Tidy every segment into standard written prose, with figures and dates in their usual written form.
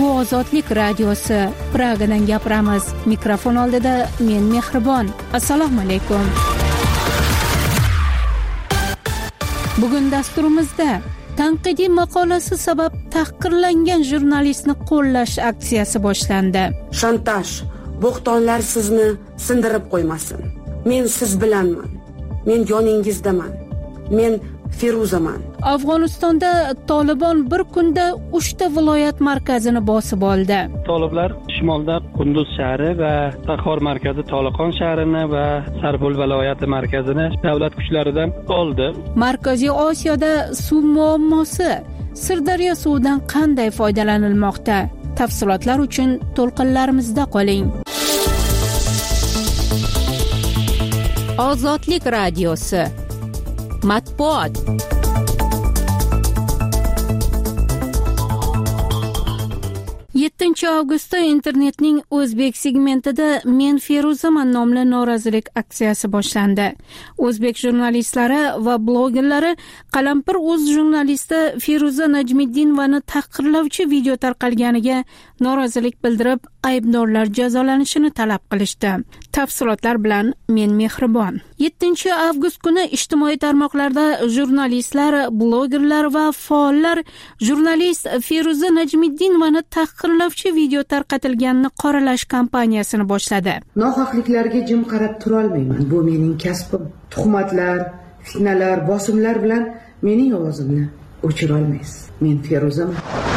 Bu Ozodlik radiosi. Pragadan gapiramiz. Mikrofon oldida men Mehribon. Assalomu alaykum. Bugun dasturimizda tanqidiy maqolasi sabab tahqirlangan jurnalistni qo'llash aksiyasi boshlandi. Shantaj, bo'xtonlar sizni sindirib qo'ymasin. Men siz bilanman. Men yoningizdaman. Men Feruzaman. Afg'onistonda Tolibon bir kunda 3 ta viloyat markazini bosib oldi. Toliblar shimolda Qunduz shahri va Taxor markazi Toliqon shahrini va Sarpul viloyati markazini davlat kuchlaridan oldi. Markaziy Osiyoda suv muammosi. Sirdaryo suvidan qanday foydalanilmoqda? Tafsilotlar uchun to'lqinlarimizda qoling. Ozodlik radiosi. Matbuot. Avgustda internetning o'zbek segmentida Men Feruzaman nomli norozilik aksiyasi boshlandi. O'zbek jurnalistlari va blogerlari Qalampir.uz jurnalisti Feruza Najmiddinovaning tahqirlovchi video tarqalganiga norozilik bildirib, aybdorlar jazolanishini talab qilishdi. Tafsilotlar bilan men Mehribon. 7-avgust kuni ijtimoiy tarmoqlarda jurnalistlar, blogerlar va faollar jurnalist Feruza Najmiddinovaning tahqirlovchi video tarqatilganini qoralash kampaniyasini boshladi. Nohaqliklarga jim qarab tura olmayman. Bu mening kasbim. Tuhmatlar, fitnalar, bosimlar bilan mening ovozimni o'chira olmaysiz. Men Feruzaman.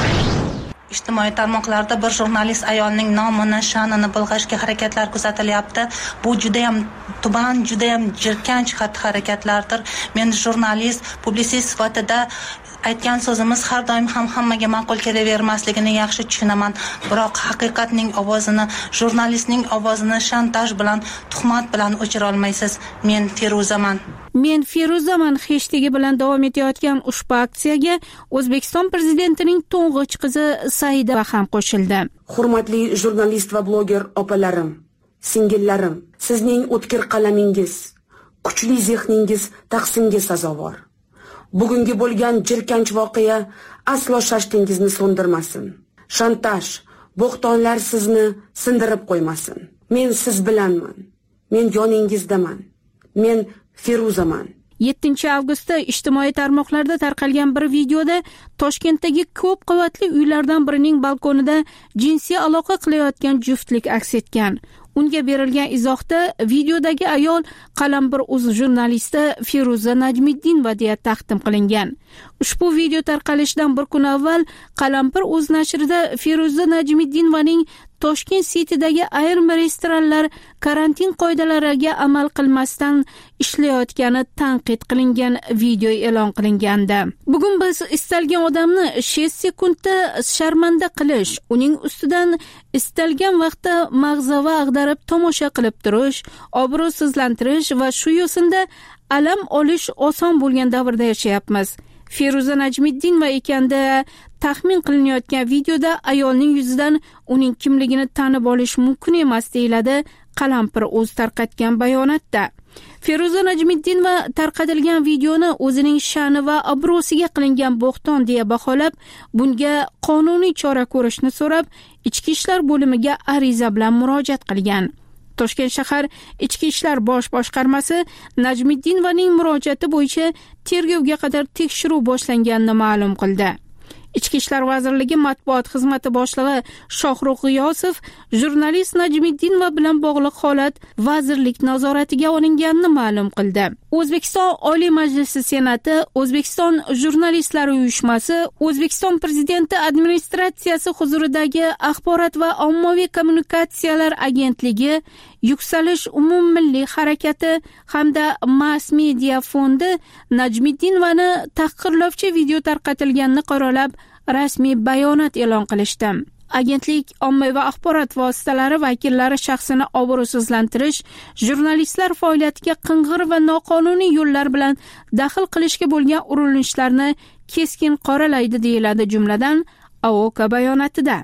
Ijtimoiy tarmoqlarda bir jurnalist ayolning nomini, sha'nini bulg'ashga harakatlar kuzatilyapti. Bu juda ham tuban, juda ham jirkanch xatti-harakatlardir. Men jurnalist, publisist sifatida aytgan so'zimiz har doim ham hammaga ma'qul kelavermasligini yaxshi tushunaman. Biroq haqiqatning ovozini, jurnalistning ovozini shantaj bilan, tuhmat bilan o'chira olmaysiz. Men Feruzaman. Men Feruzaman hashtagi bilan davom etayotgan ushbu aksiyaga O'zbekiston prezidentining to'ng'ich qizi Saida ham qo'shildi. Hurmatli jurnalist va bloger opalarim, singillarim, sizning o'tkir qalamingiz, kuchli zehningiz tahsinga sazovor. Bugungi bo'lgan jirkanch voqea aslo shashtingizni so'ndirmasin. Shantaj, bo'xtonlar sizni sindirib qo'ymasin. Men siz bilanman. Men yoningizdaman. Men Feruzaman. 7-avgustda ijtimoiy tarmoqlarda tarqalgan bir videoda Toshkentdagi ko'p qavatli uylardan birining balkonida jinsiy aloqa qilayotgan juftlik aks etgan. Unga berilgan izohda videodagi ayol Qalampir.uz jurnalisti Feruza Najmiddinova deya taqdim qilingan. Ushbu video tarqalishidan bir kun avval Qalampir.uz nashrida Feruza Najmiddinovaning Toshkent City'dagi ayrim restoranlar karantin qoidalariga amal qilmasdan ishlayotgani tanqid qilingan video e'lon qilingandi. Bugun biz istalgan odamni 6 sekundda sharmanda qilish, uning ustidan istalgan vaqtda mag'zava ag'darib tomosha qilib turish, obro'sizlantirish va shu yo'sinda alam olish oson bo'lgan davrda yashayapmiz. Feruza Najmiddinova ekanda taxmin qilinayotgan videoda ayolning yuzidan uning kimligini tanib olish mumkin emas deyiladi Qalampir.uz tarqatgan bayonotda. Feruza Najmiddinova tarqatilgan videoni o'zining sha'ni va obro'siga qilingan bo'xton deya baholab, bunga qonuniy chora ko'rishni so'rab, Ichki ishlar bo'limiga ariza bilan murojaat qilgan. Toshkent shahar Ichki ishlar bosh boshqarmasi Najmiddinovaning murojaati bo'yicha tergovga qadar tekshiruv boshlanganini ma'lum qildi. Ichki ishlar vazirligi matbuot xizmati boshlig'i Shohruh G'iyosov jurnalist Najmiddinova bilan bog'liq holat vazirlik nazoratiga olinganini ma'lum qildi. O'zbekiston Oliy Majlisi Senati, O'zbekiston Jurnalistlari uyushmasi, O'zbekiston Prezidenti administratsiyasi huzuridagi Axborot va ommaviy kommunikatsiyalar agentligi, Yuksalish umummilliy harakati hamda Mass Media fondi Najmiddinovani tahqirlovchi video tarqatilganini qoralab rasmiy bayonot e'lon qilishdi. Agentlik ommaviy axborot vositalari vakillari shaxsini obro'sizlantirish, jurnalistlar faoliyatiga qing'ir va noqonuniy yo'llar bilan daxl qilishga bo'lgan urinishlarni keskin qoralaydi deyiladi jumladan AOK bayonotida.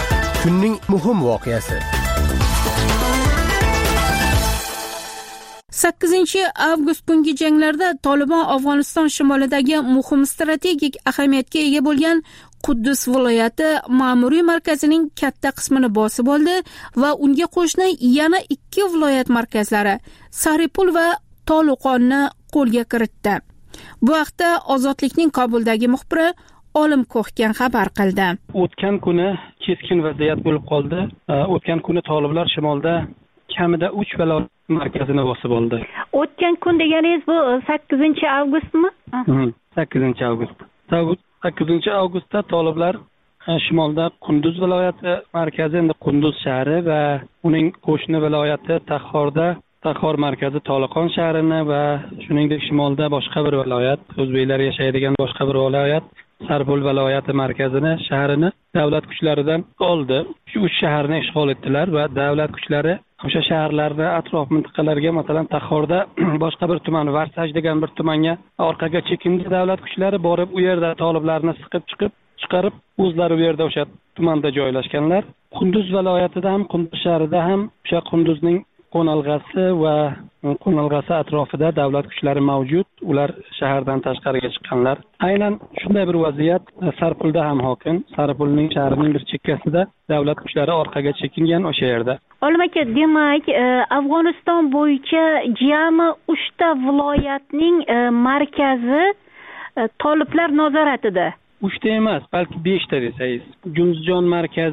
Kunning muhim voqeasi. 8-avgust kungi janglarda Tolibon Afg'oniston shimolidagi muhim strategik ahamiyatga ega bo'lgan Quddus viloyati ma'muriy markazining katta qismini bosib oldi va unga qo'shni yana 2 viloyat markazlari Saripul va Toluqonni qo'lga kiritdi. Bu haqda Ozodlikning Kobuldagi muxbiri Olim Ko'xgan xabar qildi. O'tgan kuni keskin vaziyat bo'lib qoldi. O'tgan kuni toliblar shimolda kamida 3 viloyat markazini bosib oldi. O'tgan kun deganingiz bu 8-avgustmi? 8-avgust. 8-avgustda toliblar shimolda Qunduz viloyati markazi, endi Qunduz shahri va uning qo'shni viloyati Taxor markazi Toliqon shahrini va shuningdek shimolda boshqa bir viloyat, o'zbeklar yashaydigan boshqa bir viloyat Sarpul viloyati markazini, shahrini davlat kuchlaridan oldi. Shu 3 shaharni ishg'ol etdilar va davlat kuchlari o'sha shaharlarni atrof mintaqalarga, masalan Taxorda boshqa bir tuman, Varsaj degan bir tumanga orqaga chekindi davlat kuchlari, borib u yerda toliblarni siqib chiqarib o'zlari u yerda o'sha tumanda joylashganlar. Qunduz viloyatida ham, Qunduz shahrida ham o'sha Qunduzning qo'nalg'asi atrofida davlat kuchlari mavjud. Ular shahardan tashqariga chiqqanlar. Aynan shunday bir vaziyat Sarpulda ham hokim. Sarpulning shahrining bir chekkasida davlat kuchlari orqaga chekingan o'sha yerda. Olim aka, demak, Afg'oniston bo'yicha jami 3 ta viloyatning markazi toliblar nazoratida. 3 ta emas, balki 5 ta desangiz. Juzjon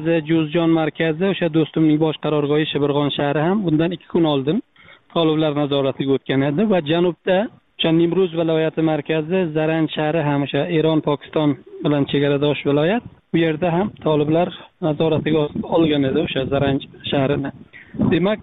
markazi, o'sha do'stimning bosh qarorgohi Shibirg'on shahri ham bundan 2 kun oldin toliblar nazoratiga o'tgan edi va janubda o'sha Nimruz viloyati markazi Zaranj shahri ham o'sha Eron-Pokiston bilan chegaradosh viloyat. Bu yerda ham toliblar nazoratiga olgan edi o'sha Zaranj shahrini. Demak,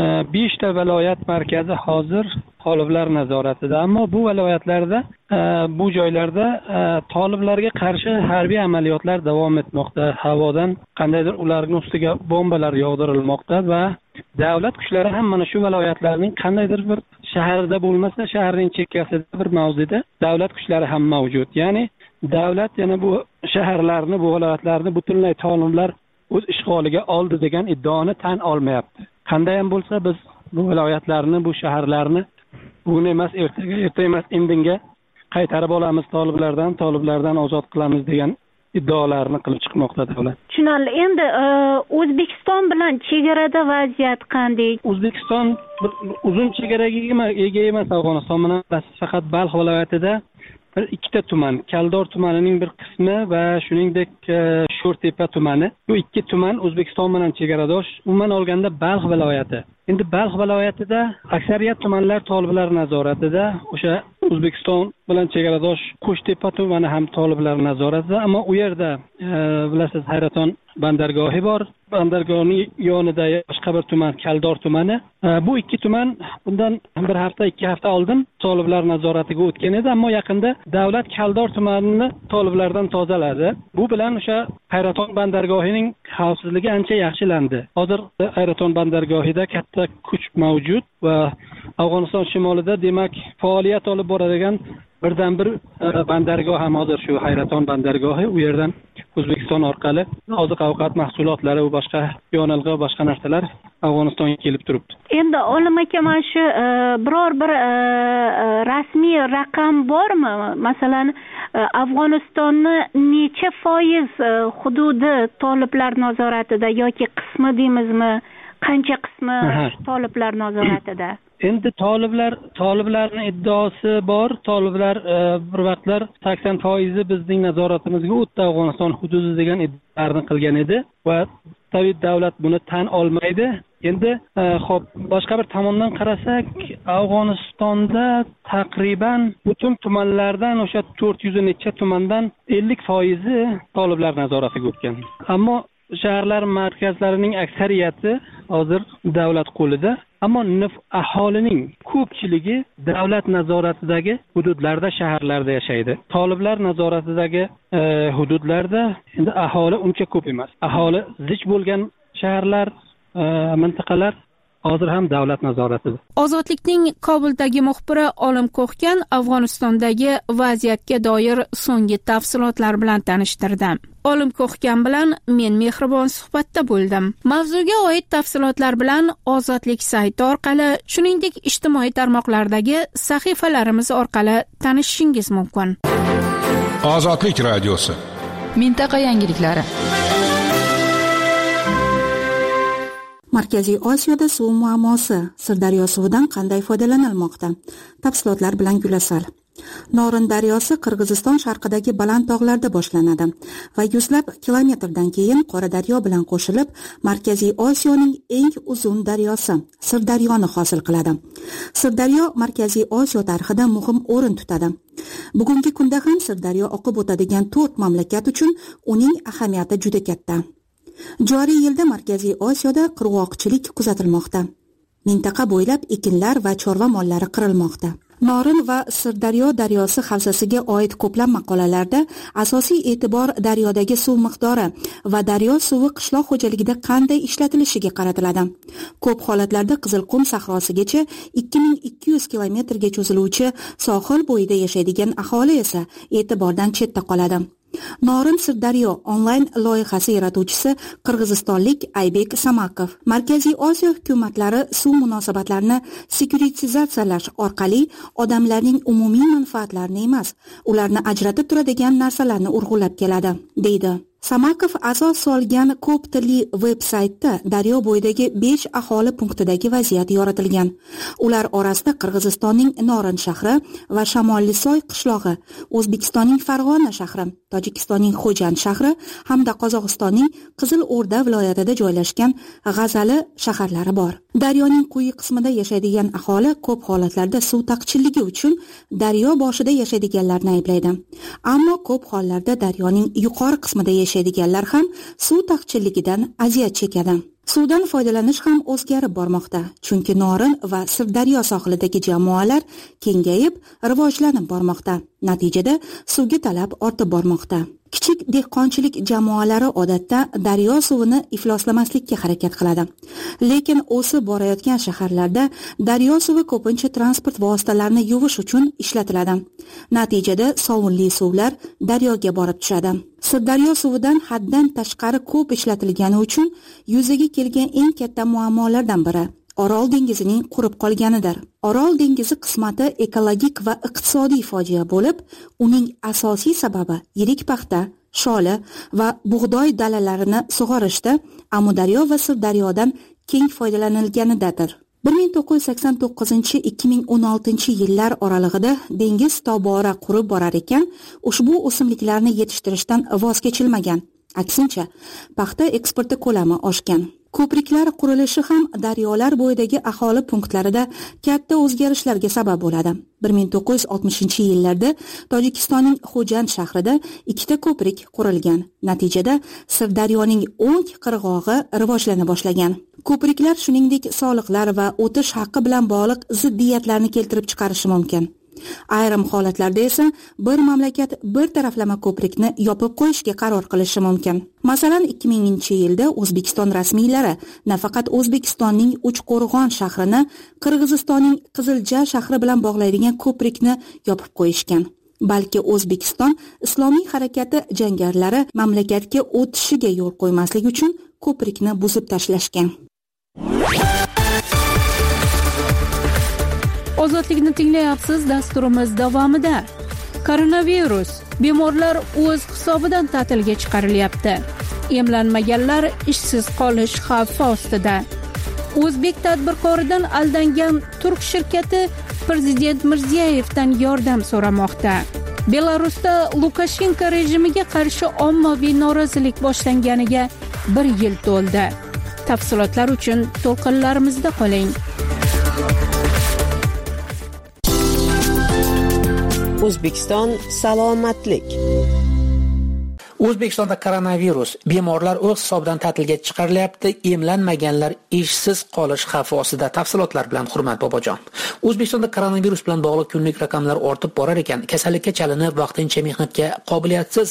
5 ta viloyat markazi hozir toliblar nazoratida, ammo bu viloyatlarda, bu joylarda toliblarga qarshi harbiy amaliyotlar davom etmoqda. Havodan qandaydir ularning ustiga bombalar yog'dirilmoqda va davlat kuchlari ham mana shu viloyatlarning qandaydir bir shaharda bo'lmasa, shaharning chekkasida bir mavzida davlat kuchlari ham mavjud. Ya'ni davlat yana bu shaharlarni, bu viloyatlarni butunlay toliblar o'z ishg'oliga oldi degan iddaoni tan olmayapti. Qanday ham bo'lsa, biz bu viloyatlarni, bu shaharlarni bugun emas, erta emas, indinga qaytarib olamiz toliblardan ozod qilamiz degan iddaolarni qilib chiqmoqda davlat. Tushunarli. Endi O'zbekiston bilan chegarada vaziyat qanday? O'zbekiston uzun chegaraga ega emas Afg'oniston bilan, faqat Balx viloyatida 2 ta tuman, Kaldor tumanining bir qismi va shuningdek Sho'rtepa tumani. Bu 2 tuman O'zbekiston bilan chegaradosh. Umuman olganda Balx viloyati. Endi Balx viloyatida aksariyat tumanlar toliblar nazoratida, o'sha O'zbekiston bilan chegaradosh Qo'shtepa tumani ham toliblar nazoratida, ammo u yerda bilasiz Hayraton bandargohi bor. Bandargohning yonida boshqa bir tuman, Kaldor tumani. Bu 2 tuman bundan 2 hafta oldin toliblar nazoratiga o'tgan edi, ammo yaqinda davlat Kaldor tumanini toliblardan tozaladi. Bu bilan o'sha Hayraton bandargohining xavfsizligi ancha yaxshilandi. Hozir Hayraton bandargohida katta kuch mavjud va Afg'oniston shimolida demak faoliyat olib boradigan birdan bir bandargoh ham hozir shu Hayraton bandargohi. U yerdan O'zbekiston orqali oziq-ovqat mahsulotlari va boshqa yonilg'i, boshqa narsalar Afg'onistonga kelib turibdi. Endi Olim aka, mana shu biror bir rasmiy raqam bormi? Masalan, Afg'onistonni necha foiz hududi toliblar nazoratida yoki qismi deymizmi? Qancha qismi toliblar nazoratida? Endi toliblarning iddaosi bor. Toliblar bir vaqtlar 80% bizning nazoratimizga o'tdi Afg'oniston hududi degan iddalarni qilgan edi va tabiiy davlat buni tan olmaydi. Endi xo'p, boshqa bir tomondan qarasak, Afg'onistonda taqriban butun tumanlardan o'sha 400 necha tumandan 50% toliblar nazoratiga o'tgan. Ammo shaharlar markazlarining aksariyati hozir davlat qo'lida, ammo aholining ko'pchiligi davlat nazoratidagi hududlarda, shaharlarda yashaydi. Toliblar nazoratidagi hududlarda endi aholi uncha ko'p emas. Aholi zich bo'lgan shaharlar, mintaqalar hozir ham davlat nazoratida. Ozodlikning Kobuldagi muxbiri Olim Ko'xgan Afg'onistondagi vaziyatga doir so'nggi tafsilotlar bilan tanishtirdi. Olim Ko'xgan bilan men mehribon suhbatda bo'ldim. Mavzuga oid tafsilotlar bilan Ozodlik sayti orqali, shuningdek ijtimoiy tarmoqlardagi sahifalarimiz orqali tanishishingiz mumkin. Ozodlik radiosi. Mintaqa yangiliklari. Markaziy Osiyoda suv muammosi. Sirdaryo suvidan qanday foydalanilmoqda? Tafsilotlar bilan Gulasal. Norin daryosi Qirg'iziston sharqidagi baland tog'larda boshlanadi va yuzlab kilometrdan keyin Qora daryo bilan qo'shilib, Markaziy Osiyoning eng uzun daryosi Sirdaryoni hosil qiladi. Sirdaryo Markaziy Osiyo tarixida muhim o'rin tutadi. Bugungi kunda ham Sirdaryo oqib o'tadigan 4 mamlakat uchun uning ahamiyati juda katta. Joriy yilda Markaziy Osiyoda qurg'oqchilik kuzatilmoqda. Mintaqa bo'ylab ekinlar va chorva mollari qirilmoqda. Norin va Sirdaryo daryosi havzasiga oid ko'plab maqolalarda asosiy e'tibor daryodagi suv miqdori va daryo suvi qishloq xo'jaligida qanday ishlatilishiga qaratiladi. Ko'p holatlarda Qizilqum sahrosigacha 2200 kilometrga cho'ziluvchi sohil bo'yida yashaydigan aholi esa e'tibordan chetda qoladi. Norin Sirdaryo onlayn loyihasi yaratuvchisi qirg'izistonlik Aybek Samakov Markaziy Osiyo hukumatlari suv munosabatlarini sekuritizatsiyalash orqali odamlarning umumiy manfaatlarini emas, ularni ajratib turadigan narsalarni urg'ulab keladi, deydi. Samakov asos solgan ko'p tilli veb-saytda daryo bo'yidagi 5 aholi punktidagi vaziyat yoritilgan. Ular orasida Qirg'izistonning Norin shahri va Shamollisoy qishlog'i, O'zbekistonning Farg'ona shahri, Tojikistonning Xo'jand shahri hamda Qozog'istonning Qizil O'rda viloyatida joylashgan G'azali shaharlari bor. Daryoning quyi qismida yashaydigan aholi ko'p holatlarda suv taqchilligi uchun daryo boshida yashaydiganlarni ayblaydi. Ammo ko'p hollarda daryoning yuqori qismida yashaydiganlar ham suv taqchilligidan aziyat chekadi. Suvdan foydalanish ham o'zgarib bormoqda, chunki Norin va Sirdaryo sohilidagi jamoalar kengayib, rivojlanib bormoqda. Natijada suvga talab ortib bormoqda. Kichik dehqonchilik jamoalari odatda daryo suvini ifloslamaslikka harakat qiladi. Lekin o'sib borayotgan shaharlarda daryo suvi ko'pincha transport vositalarini yuvish uchun ishlatiladi. Natijada sovunli suvlar daryoga borib tushadi. Sirdaryo suvidan haddan tashqari ko'p ishlatilgani uchun yuzaga kelgan eng katta muammolardan biri Orol dengizining qurib qolganidir. Orol dengizi qismati ekologik va iqtisodiy fojia bo'lib, uning asosiy sababi yirik paxta, sholi va bug'doy dalalarini sug'orishda Amudaryo va Sirdaryodan keng foydalanilganidadir. 1989-2016 yillar oralig'ida dengiz tobora qurib borar ekan, ushbu o'simliklarni yetishtirishdan voz kechilmagan. Aksincha, paxta eksporti ko'lami oshgan. Ko'priklar qurilishi ham daryolar bo'yidagi aholi punktlarida katta o'zgarishlarga sabab bo'ladi. 1960-yillarda Tojikistonning Xo'jand shahrida 2 ta ko'prik qurilgan. Natijada Sirdaryoning o'ng qirg'og'i rivojlana boshlagan. Ko'priklar shuningdek soliqlar va o'tish haqqi bilan bog'liq ziddiyatlarni keltirib chiqarishi mumkin. Ayrim holatlarda esa bir mamlakat bir taraflama ko'prikni yopib qo'yishga qaror qilishi mumkin. Masalan, 2000-yilda O'zbekiston rasmiylari nafaqat O'zbekistonning Uchqo'rg'on shahrini Qirg'izistonning Qizilja shahri bilan bog'laydigan ko'prikni yopib qo'yishgan. Balki O'zbekiston Islomiy harakati jangarilari mamlakatga o'tishiga yo'l qo'ymaslik uchun ko'prikni buzib tashlashgan. Ozodlikni tinglayapsiz. Dasturimiz davomida koronavirus bemorlar o'z hisobidan ta'tilga chiqarilyapti. Emlanmaganlar ishsiz qolish xavfi ostida. O'zbek tadbirkoridan aldangan turk shirkati prezident Mirziyevdan yordam so'ramoqda. Belarusda Lukashenko rejimiga qarshi ommaviy norozilik boshlanganiga 1 yil to'ldi. Tafsilotlar uchun to'lqinlarimizda qoling. O'zbekiston salomatlik. O'zbekistonda koronavirus bemorlar o'z hisobidan ta'tilga chiqarilyapti, emlanmaganlar ishsiz qolish xavfi ostida. Tafsilotlar bilan Hurmat Bobojon. O'zbekistonda koronavirus bilan bog'liq kunlik raqamlar ortib borar ekan. Kasallikka chalinib vaqtincha mehnatga qobiliyatsiz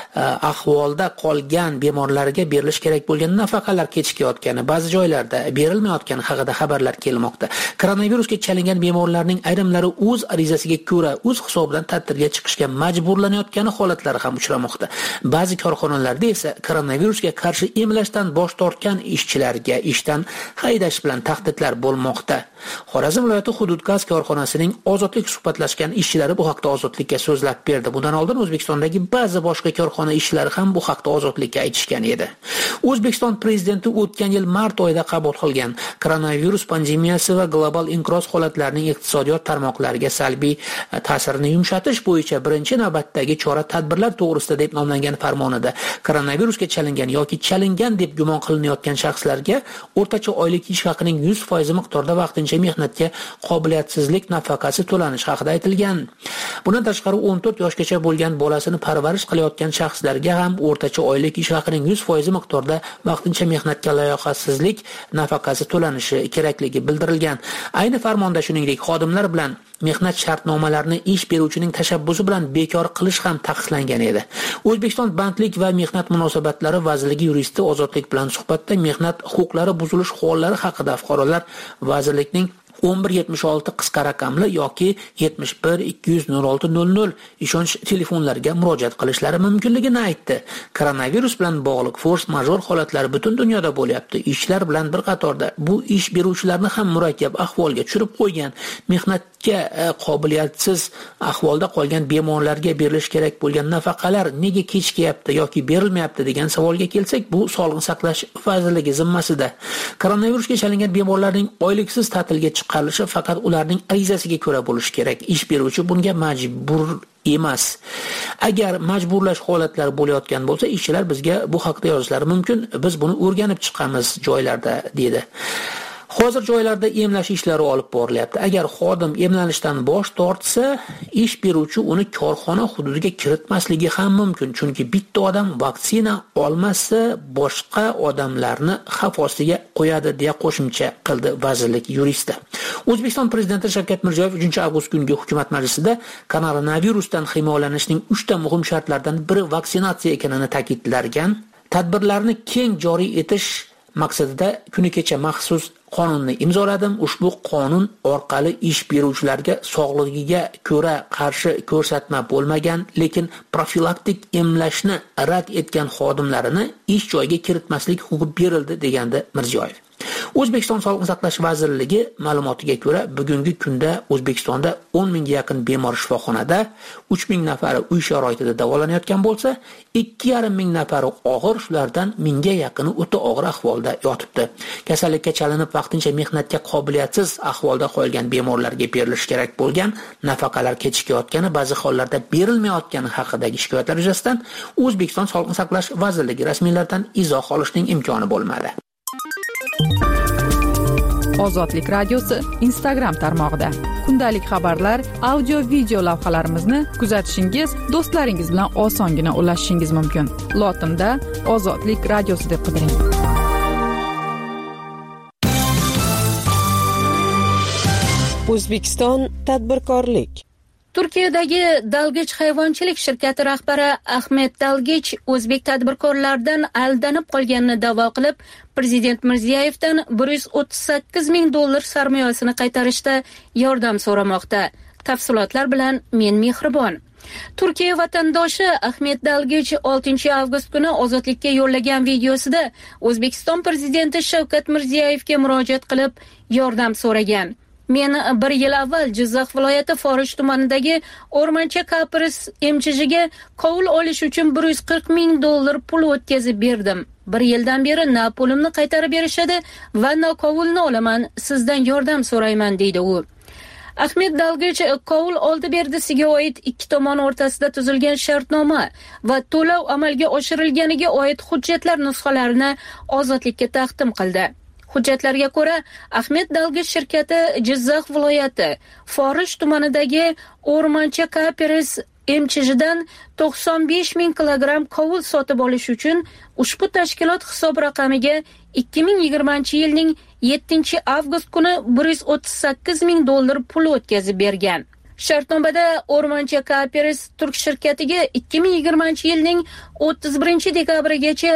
ahvolda qolgan bemorlarga berilish kerak bo'lgan nafaqalar kechikayotgani, ba'zi joylarda berilmayotgani haqida xabarlar kelmoqda. Koronavirusga chalingan bemorlarning ayrimlari o'z arizasiga ko'ra o'z hisobidan ta'tilga chiqishga majburlanayotgani holatlari ham uchramoqda. Ba'zi korxonalarda esa koronavirusga qarshi emlashdan bosh tortgan ishchilarga ishdan haydash bilan tahdidlar bo'lmoqda. Xorazm viloyati Hudud gaz korxonasining Ozodlik suhbatlashgan ishchilari bu haqda Ozodlikka so'zlab berdi. Bundan oldin O'zbekistondagi ba'zi boshqa korxona ishchilari ham bu haqda Ozodlikka aytishgan edi. O'zbekiston prezidenti o'tgan yil mart oyida qabul qilgan koronavirus pandemiyasi va global inqiroz holatlarining iqtisodiyot tarmoqlariga salbiy ta'sirini yumshatish bo'yicha birinchi navbatdagi chora-tadbirlar to'g'risida deb nomlangan farmonida koronavirusga chalingan yoki chalingan deb gumon qilinayotgan shaxslarga o'rtacha oylik ish haqining 100% miqdorda vaqtincha mehnatga qobiliyatsizlik nafaqasi to'lanishi haqida aytilgan. Bundan tashqari 14 yoshgacha bo'lgan bolasini parvarish qilayotgan shaxslarga ham o'rtacha oylik ish haqining 100% miqdorda vaqtincha mehnatga layoqatsizlik nafaqasi to'lanishi kerakligi bildirilgan. Ayni farmonda shuningdek xodimlar bilan mehnat shartnomalarini ish beruvchining tashabbusi bilan bekor qilish ham taqiqlangan edi. O'zbekiston bandlik va mehnat munosabatlari vazirligi yuristi Ozodlik bilan suhbatda mehnat huquqlari buzilish hollari haqida fuqarolar vazirlikning 1176 qisqa raqamli yoki 71 200 0600 ishonch telefonlariga murojaat qilishlari mumkinligini aytdi. Koronavirus bilan bog'liq force major holatlari butun dunyoda bo'lyapti. Ishchilar bilan bir qatorda bu ish beruvchilarni ham murakkab ahvolga tushirib qo'ygan. Mehnatga qobiliyatsiz ahvolda qolgan bemorlarga berilish kerak bo'lgan nafaqalar nega kechikyapti yoki berilmayapti degan savolga kelsak, bu Sog'liqni saqlash vazirligi zimmasida. Koronavirusga chalingan bemorlarning oyliksiz ta'tilga chiqarilishi faqat ularning arizasiga ko'ra bo'lishi kerak. Ish beruvchi bunga majbur emas. Agar majburlash holatlari bo'layotgan bo'lsa, ishchilar bizga bu haqda yozishlari mumkin. Biz buni o'rganib chiqamiz joylarda, dedi. Hozir joylarda emlash ishlari olib borilyapti. Agar xodim emlanishdan bosh tortsa, ish beruvchi uni korxona hududiga kiritmasligi ham mumkin. Chunki bitta odam vaksina olmasa, boshqa odamlarni xavf ostiga qo'yadi, deya qo'shimcha qildi vazirlik yuristi. O'zbekiston prezidenti Shavkat Mirziyoyev 3-avgust kungi hukumat majlisida koronavirusdan himoyalanishning 3 ta muhim shartlaridan biri vaksinatsiya ekanini ta'kidlagan. Tadbirlarni keng joriy etish maqsadida kuni kecha maxsus qonunni imzoladim. Ushbu qonun orqali ish beruvchilarga sog'lig'iga ko'ra qarshi ko'rsatma bo'lmagan, lekin profilaktik emlashni rad etgan xodimlarini ish joyiga kiritmaslik huquqi berildi, degandi Mirziyoyev. O'zbekiston Sog'liqni saqlash vazirligi ma'lumotiga ko'ra, bugungi kunda O'zbekistonda 10 mingga yaqin bemor shifoxonada, 3 ming nafari uy sharoitida davolanayotgan bo'lsa, 2,5 ming nafari og'ir, shulardan mingga yaqini o'ta og'ir ahvolda yotibdi. Kasallikka chalinib vaqtincha mehnatga qobiliyatsiz ahvolda qolgan bemorlarga berilish kerak bo'lgan nafaqalar kechikayotgani, ba'zi hollarda berilmayotgani haqidagi shikoyatlar yuzasidan O'zbekiston Sog'liqni saqlash vazirligi rasmiylaridan izoh olishning imkoni bo'lmadi. Ozodlik radiosi Instagram tarmog'ida kundalik xabarlar, audio video lavhalarimizni kuzatishingiz, do'stlaringiz bilan osongina ulashishingiz mumkin. Lotinda Ozodlik radiosi deb qidiring. O'zbekiston tadbirkorlik. Turkiyadagi Dalgich hayvonchilik shirkati rahbari Ahmet Dalgich o'zbek tadbirkorlaridan aldanib qolganini da'vo qilib, Prezident Mirziyoyevdan $138,000 sarmoyasini qaytarishda yordam so'ramoqda. Tafsilotlar bilan men Mehribon. Turkiya vatandoshi Ahmet Dalgich 6-avgust kuni Ozodlikka yo'llagan videosida O'zbekiston prezidenti Shavkat Mirziyoyevga murojaat qilib yordam so'ragan. Men 1 yil avval Jizzax viloyati Forish tumanidagi O'rmoncha Kapris MCHga qovul olish uchun $140,000 pul o'tkazib berdim. 1 yildan beri na pulimni qaytarib berishadi va na qovulni olaman. Sizdan yordam so'rayman, deydi u. Ahmet Dalgich qovul oldi berdisiga oid ikki tomon o'rtasida tuzilgan shartnoma va to'lov amalga oshirilganiga oid hujjatlar nusxalarini Ozodlikka taqdim qildi. Hujjatlarga ko'ra, Ahmet Dalgich shirkati Jizzax viloyati Forish tumanidagi O'rmoncha Kapris MCHdan 95 ming kilogramm qovul sotib olish uchun ushbu tashkilot hisob raqamiga 2020-yilning 7-avgust kuni $138 ming pul o'tkazib bergan. Shartnomada O'rmonchi Cooperatives Turk shirkatiga 2020-yilning 31-dekabrigacha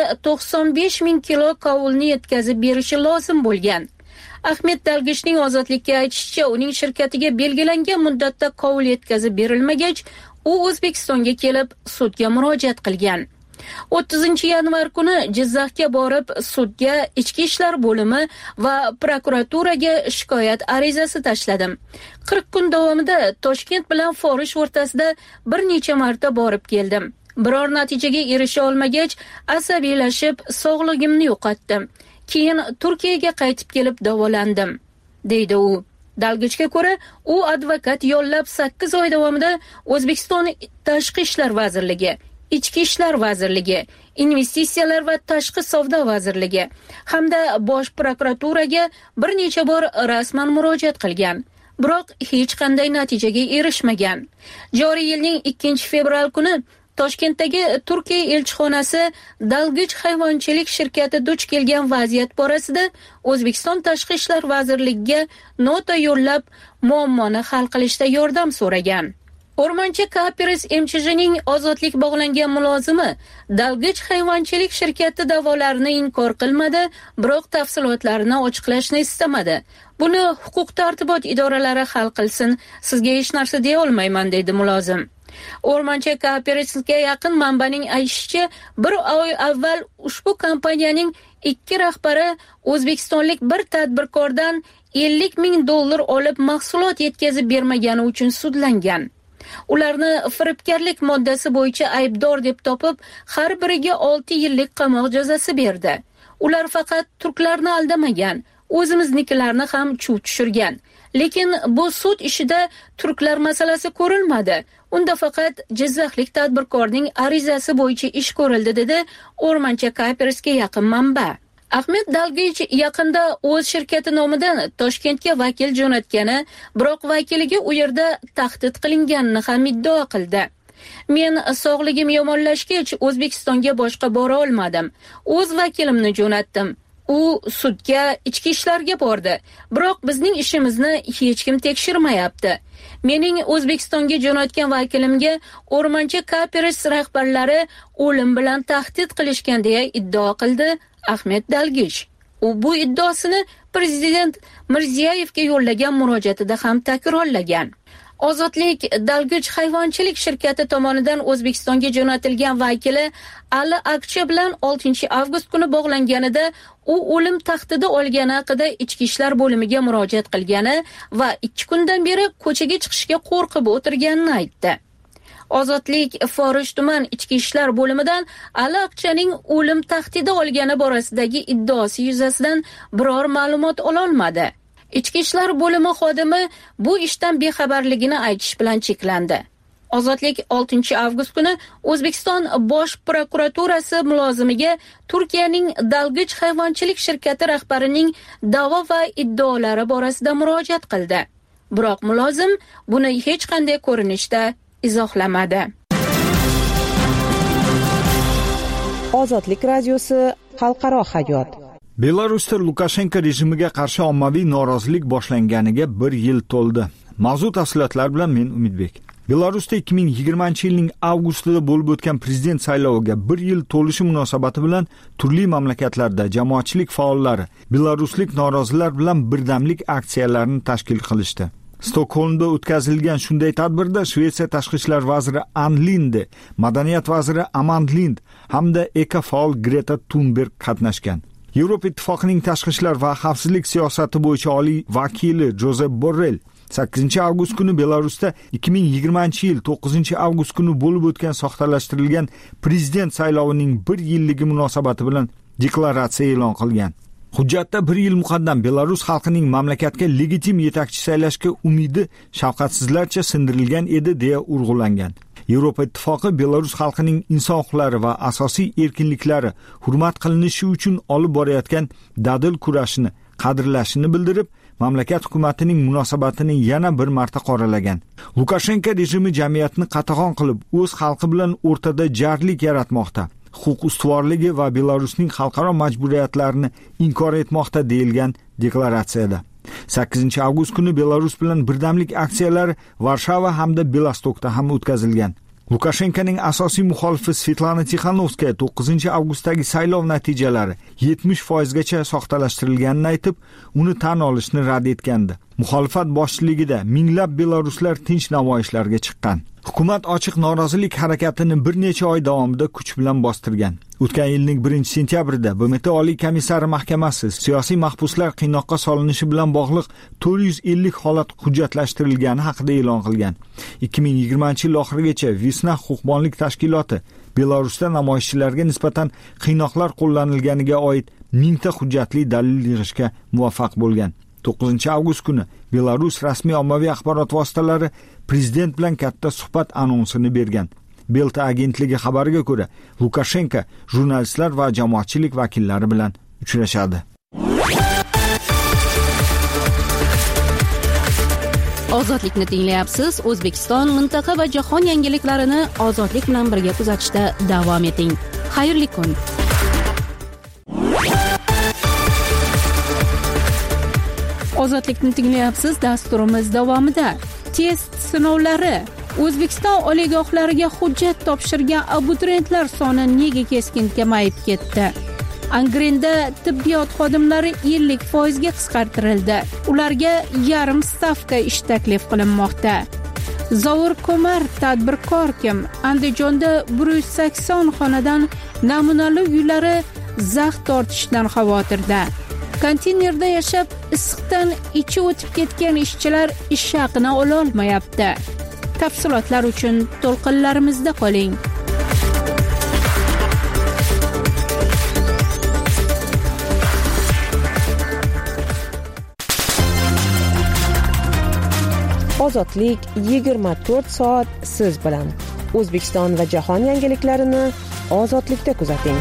95 ming kilo qovulni yetkazib berishi lozim bo'lgan. Ahmed Dalgichning Ozodlikka aytishicha, uning shirkatiga belgilangan muddatda qovul yetkazib berilmagach, u O'zbekistonga kelib sudga murojaat qilgan. 30-yanvar kuni Jizzaxga borib, sudga, Ichki ishlar bo'limi va prokuraturaga shikoyat arizasi tashladim. 40 kun davomida Toshkent bilan Forish o'rtasida bir necha marta borib keldim. Biror natijaga erisha olmagach, asabiylashib, sog'ligimni yo'qotdim. Keyin Turkiyaga qaytib kelib davolandim, deydi u. Dalgichga ko'ra, u advokat yollab 8 oy davomida O'zbekiston Tashqi ishlar vazirligi, Ichki ishlar vazirligi, Investitsiyalar va tashqi savdo vazirligi hamda bosh prokuraturaga bir necha bor rasman murojaat qilgan. Biroq hech qanday natijaga erishmagan. Joriy yilning 2-fevral kuni Toshkentdagi Turkiya elchixonasi Dalgich hayvonchilik shirkati duch kelgan vaziyat borasida O'zbekiston Tashqi ishlar vazirligiga nota yo'llab, muammoni hal qilishda yordam so'ragan. O'rmonchi Cooperatives MCHning ozodlik bog'langan mulozimi Dalgich hayvonchilik shirkati da'volarini inkor qilmadi, biroq tafsilotlarini ochiqlashni istamadi. Buni huquq-tartibot idoralari hal qilsin, sizga hech narsa deya olmayman, dedi mulozim. O'rmonchi Cooperativesga yaqin manbaning aytishicha, bir oy avval ushbu kompaniyaning 2 rahbari o'zbekistonlik bir tadbirkordan $50 ming olib mahsulot yetkazib bermagani uchun sudlangan. Ularni firibgarlik moddasi bo'yicha aybdor deb topib, har biriga 6 yillik qamoq jazosi berdi. Ular faqat turklarni aldamagan, o'zimiznikilarni ham chuv tushirgan. Lekin bu sud ishida turklar masalasi ko'rilmadi. Unda faqat jizzaxlik tadbirkorning arizasi bo'yicha ish ko'rildi, dedi O'rmonchi Cooperativesga yaqin manba. Ahmed Dalgich yaqinda o'z shirkati nomidan Toshkentga vakil jo'natgani, biroq vakiliga u yerda tahdid qilinganini ham iddao qildi. Men sog'ligim yomonlashgach O'zbekistonga boshqa bora olmadim. O'z vakilimni jo'natdim. U sudga, ichki ishlarga bordi. Biroq bizning ishimizni hech kim tekshirmayapti. Mening O'zbekistonga jo'natgan vakilimga O'rmonchi Cooperatives rahbarlari o'lim bilan tahdid qilishgan deya iddao qildi Ahmed Dalgich. U bu iddaosini prezident Mirziyoyevga yo'llagan murojaatida ham takrorlagan. Ozodlik Dalgich hayvonchilik shirkati tomonidan O'zbekistonga jo'natilgan vakili Ali Akcha bilan 6-avgust kuni bog'langanida u o'lim tahdidi olgani haqida Ichki ishlar bo'limiga murojaat qilgani va 2 kundan beri ko'chaga chiqishga qo'rqib o'tirganini aytdi. Ozodlik Forish tuman Ichki ishlar bo'limidan Ali Akchaning o'lim tahdidi olgani borasidagi iddaosi yuzasidan biror ma'lumot ola olmadi. Ichki ishlar bo'limi xodimi bu ishdan bexabarligini aytish bilan cheklandi. Ozodlik 6-avgust kuni O'zbekiston bosh prokuraturasi mulozimiga Turkiyaning Dalgich hayvonchilik shirkati rahbarining da'vo va iddaolari borasida murojaat qildi. Biroq mulozim buni hech qanday ko'rinishda izohlamadi. Ozodlik radiosi xalqaro hayot. Belarusda Lukashenko rejimiga qarshi ommaviy norozilik boshlanganiga 1 yil to'ldi. Mavzu tafsilotlar bilan men Umidbek. Belarusda 2020-yilning avgustida bo'lib o'tgan prezident sayloviga 1 yil to'lishi munosabati bilan turli mamlakatlarda jamoatchilik faollari belaruslik norozilar bilan birdamlik aksiyalarini tashkil qilishdi. Stokgolmda o'tkazilgan shunday tadbirda Shvetsiya tashqi ishlar vaziri Ann Linde, madaniyat vaziri Amand Lind hamda ekofaol Greta Thunberg qatnashgan. Yevropa Ittifoqining tashqi ishlar va xavfsizlik siyosati bo'yicha oliy vakili Josep Borrell 8-avgust kuni Belarusda 2020-yil 9-avgust kuni bo'lib o'tgan soxtalashtirilgan prezident saylovining 1 yilligi munosabati bilan deklaratsiya e'lon qilgan. Hujjatda 1 yil muqaddam Belarus xalqining mamlakatga legitim yetakchi saylashga umidi shafqatsizlarcha sindirilgan edi deya urg'ulangan. Yevropa Ittifoqi Belarus xalqining inson huquqlari va asosiy erkinliklari hurmat qilinishi uchun olib borayotgan dadil kurashini qadrlashini bildirib, mamlakat hukumatining munosabatini yana bir marta qoralagan. Lukashenko rejimi jamiyatni qatag'on qilib, o'z xalqi bilan o'rtada jarlik yaratmoqda. Huquq ustuvorligi va Belarusning xalqaro majburiyatlarini inkor etmoqda deyilgan deklaratsiyada. 8 avgust kuni Belarus bilan birdamlik aksiyalari Varshava hamda Belostokda ham o'tkazilgan. Lukashenkoning asosiy muxolifi Svetlana Tixanovskaya 9 avgustdagi saylov natijalari 70% gacha soxtalashtirilganini aytib, uni tan olishni rad etgandi. Muxolifat boshchiligida minglab belaruslar tinch namoyishlarga chiqqan. Hukumat ochiq norozilik harakatini bir necha oy davomida kuch bilan bostirgan. O'tgan yilning 1-sentyabrida BMT Oliy komissari mahkamasi siyosiy mahbuslar qiynoqqa solinishi bilan bog'liq 450 holat hujjatlashtirilgani haqida e'lon qilgan. 2020-yil oxirigacha Visna huquqbonlik tashkiloti Belarusda namoyishchilarga nisbatan qiynoqlar qo'llanilganiga oid 1000 ta hujjatli dalil yig'ishga muvaffaq bo'lgan. 9 avgust kuni Belarus rasmiy ommaviy axborot vositalari prezident bilan katta suhbat anonsini bergan. Belta agentligi xabariga ko'ra, Lukashenko jurnalistlar va jamoatchilik vakillari bilan uchrashadi. Ozodlikni tinglayapsiz. O'zbekiston, mintaqa va jahon yangiliklarini ozodlik bilan birga kuzatishda davom eting. Xayrli kun. Ozodlikni tinglayapsiz. Dasturimiz davomida test sinovlari. O'zbekiston oliygohlariga hujjat topshirgan abituriyentlar soni nega keskin kamayib ketdi? Angrenda tibbiyot xodimlari 50% ga qisqartirildi. Ularga yarim stavka ish taklif qilinmoqda. Zovur Komar tadbirkor kim? Andijonda 180 xonadan namunali uylari zax tortishdan xavotirda. Konteynerda yashab issiqdan ichi o'tib ketgan ishchilar ish haqini ola olmayapti. Tafsilotlar uchun to'lqinlarimizda qoling. Ozodlik 24 soat siz bilan. O'zbekiston va jahon yangiliklarini ozodlikda kuzating.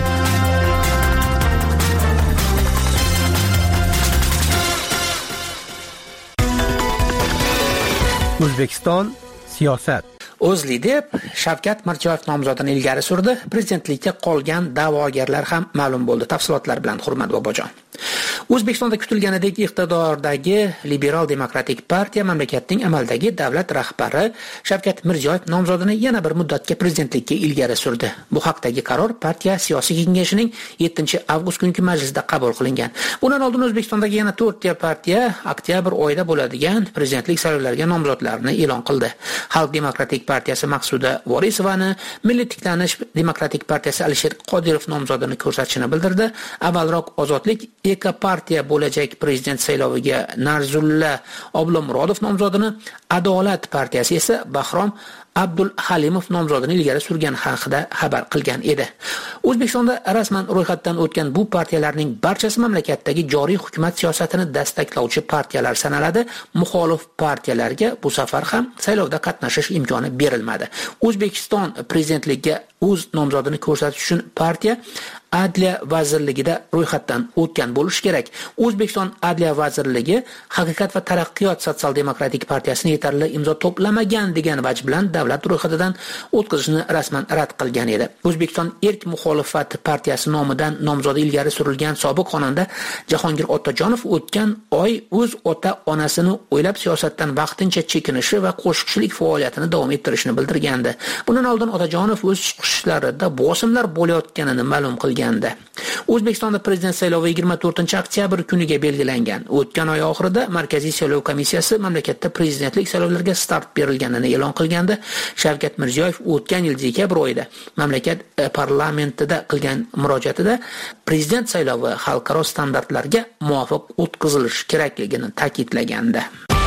O'zbekiston siyosat. O'zLiDeP Shavkat Mirziyoyev nomzodini ilgari surdi. Prezidentlikka qolgan da'vogarlar ham ma'lum bo'ldi. Tafsilotlar bilan Hurmat bobojon. O'zbekistonda kutilganidek iqtidordagi Liberal Demokratik partiya mamlakatning amaldagi davlat rahbari Shavkat Mirziyoyev nomzodini yana bir muddatga prezidentlikka ilgari surdi. Bu haqdagi qaror partiya siyosiy kengashining 7-avgust kungi majlisida qabul qilingan. Bundan oldin O'zbekistondagi yana 4 partiya oktyabr oyida bo'ladigan prezidentlik saylovlariga nomzodlarini e'lon qildi. Xalq Demokratik partiyasi Maqsuda Vorisovani, Milliy tiklanish Demokratik partiyasi Alisher Qodirov nomzodini ko'rsatishini bildirdi. Avvalroq Ozodlik Eka partiya bo'lajak prezident sayloviga Narzulla Oblomurodov nomzodini, Adolat partiyasi esa Bahrom Abdul Halimov nomzodini ilgari surgani haqida xabar qilgan edi. O'zbekistonda rasman ro'yxatdan o'tgan bu partiyalarning barchasi mamlakatdagi joriy hukumat siyosatini dastaklovchi partiyalar sanaladi. Muxolif partiyalarga bu safar ham saylovda qatnashish imkoni berilmadi. O'zbekiston prezidentligiga o'z nomzodini ko'rsatish uchun partiya Adliya vazirligida ro'yxatdan o'tgan bo'lishi kerak. O'zbekiston Adliya vazirligi Haqiqat va taraqqiyot sotsial-demokratik partiyasini yetarli imzo to'plamagan degan vaj bilan davlat ro'yxatidan o'tkazishni rasman rad qilgan edi. O'zbekiston Erk muxolifat partiyasi nomidan nomzodi ilgari surilgan sobiq xonanda Jahongir Otajonov o'tgan oy o'z ota-onasini o'ylab siyosatdan vaqtincha chekinishi va qo'shiqchilik faoliyatini davom ettirishini bildirgandi. Bundan oldin Otajonov o'z chiqishlarida bosimlar bo'layotganini ma'lum qilgan. O'zbekistonda prezident saylovi 24-oktyabr kuniga belgilangan. O'tgan oy oxirida Markaziy saylov komissiyasi mamlakatda prezidentlik saylovlariga start berilganini e'lon qilgandi. Shavkat Mirziyoyev o'tgan yil dekabr oyida mamlakat parlamentida qilgan murojaatida prezident saylovi xalqaro standartlarga muvofiq o'tkazilishi kerakligini ta'kidlagandi.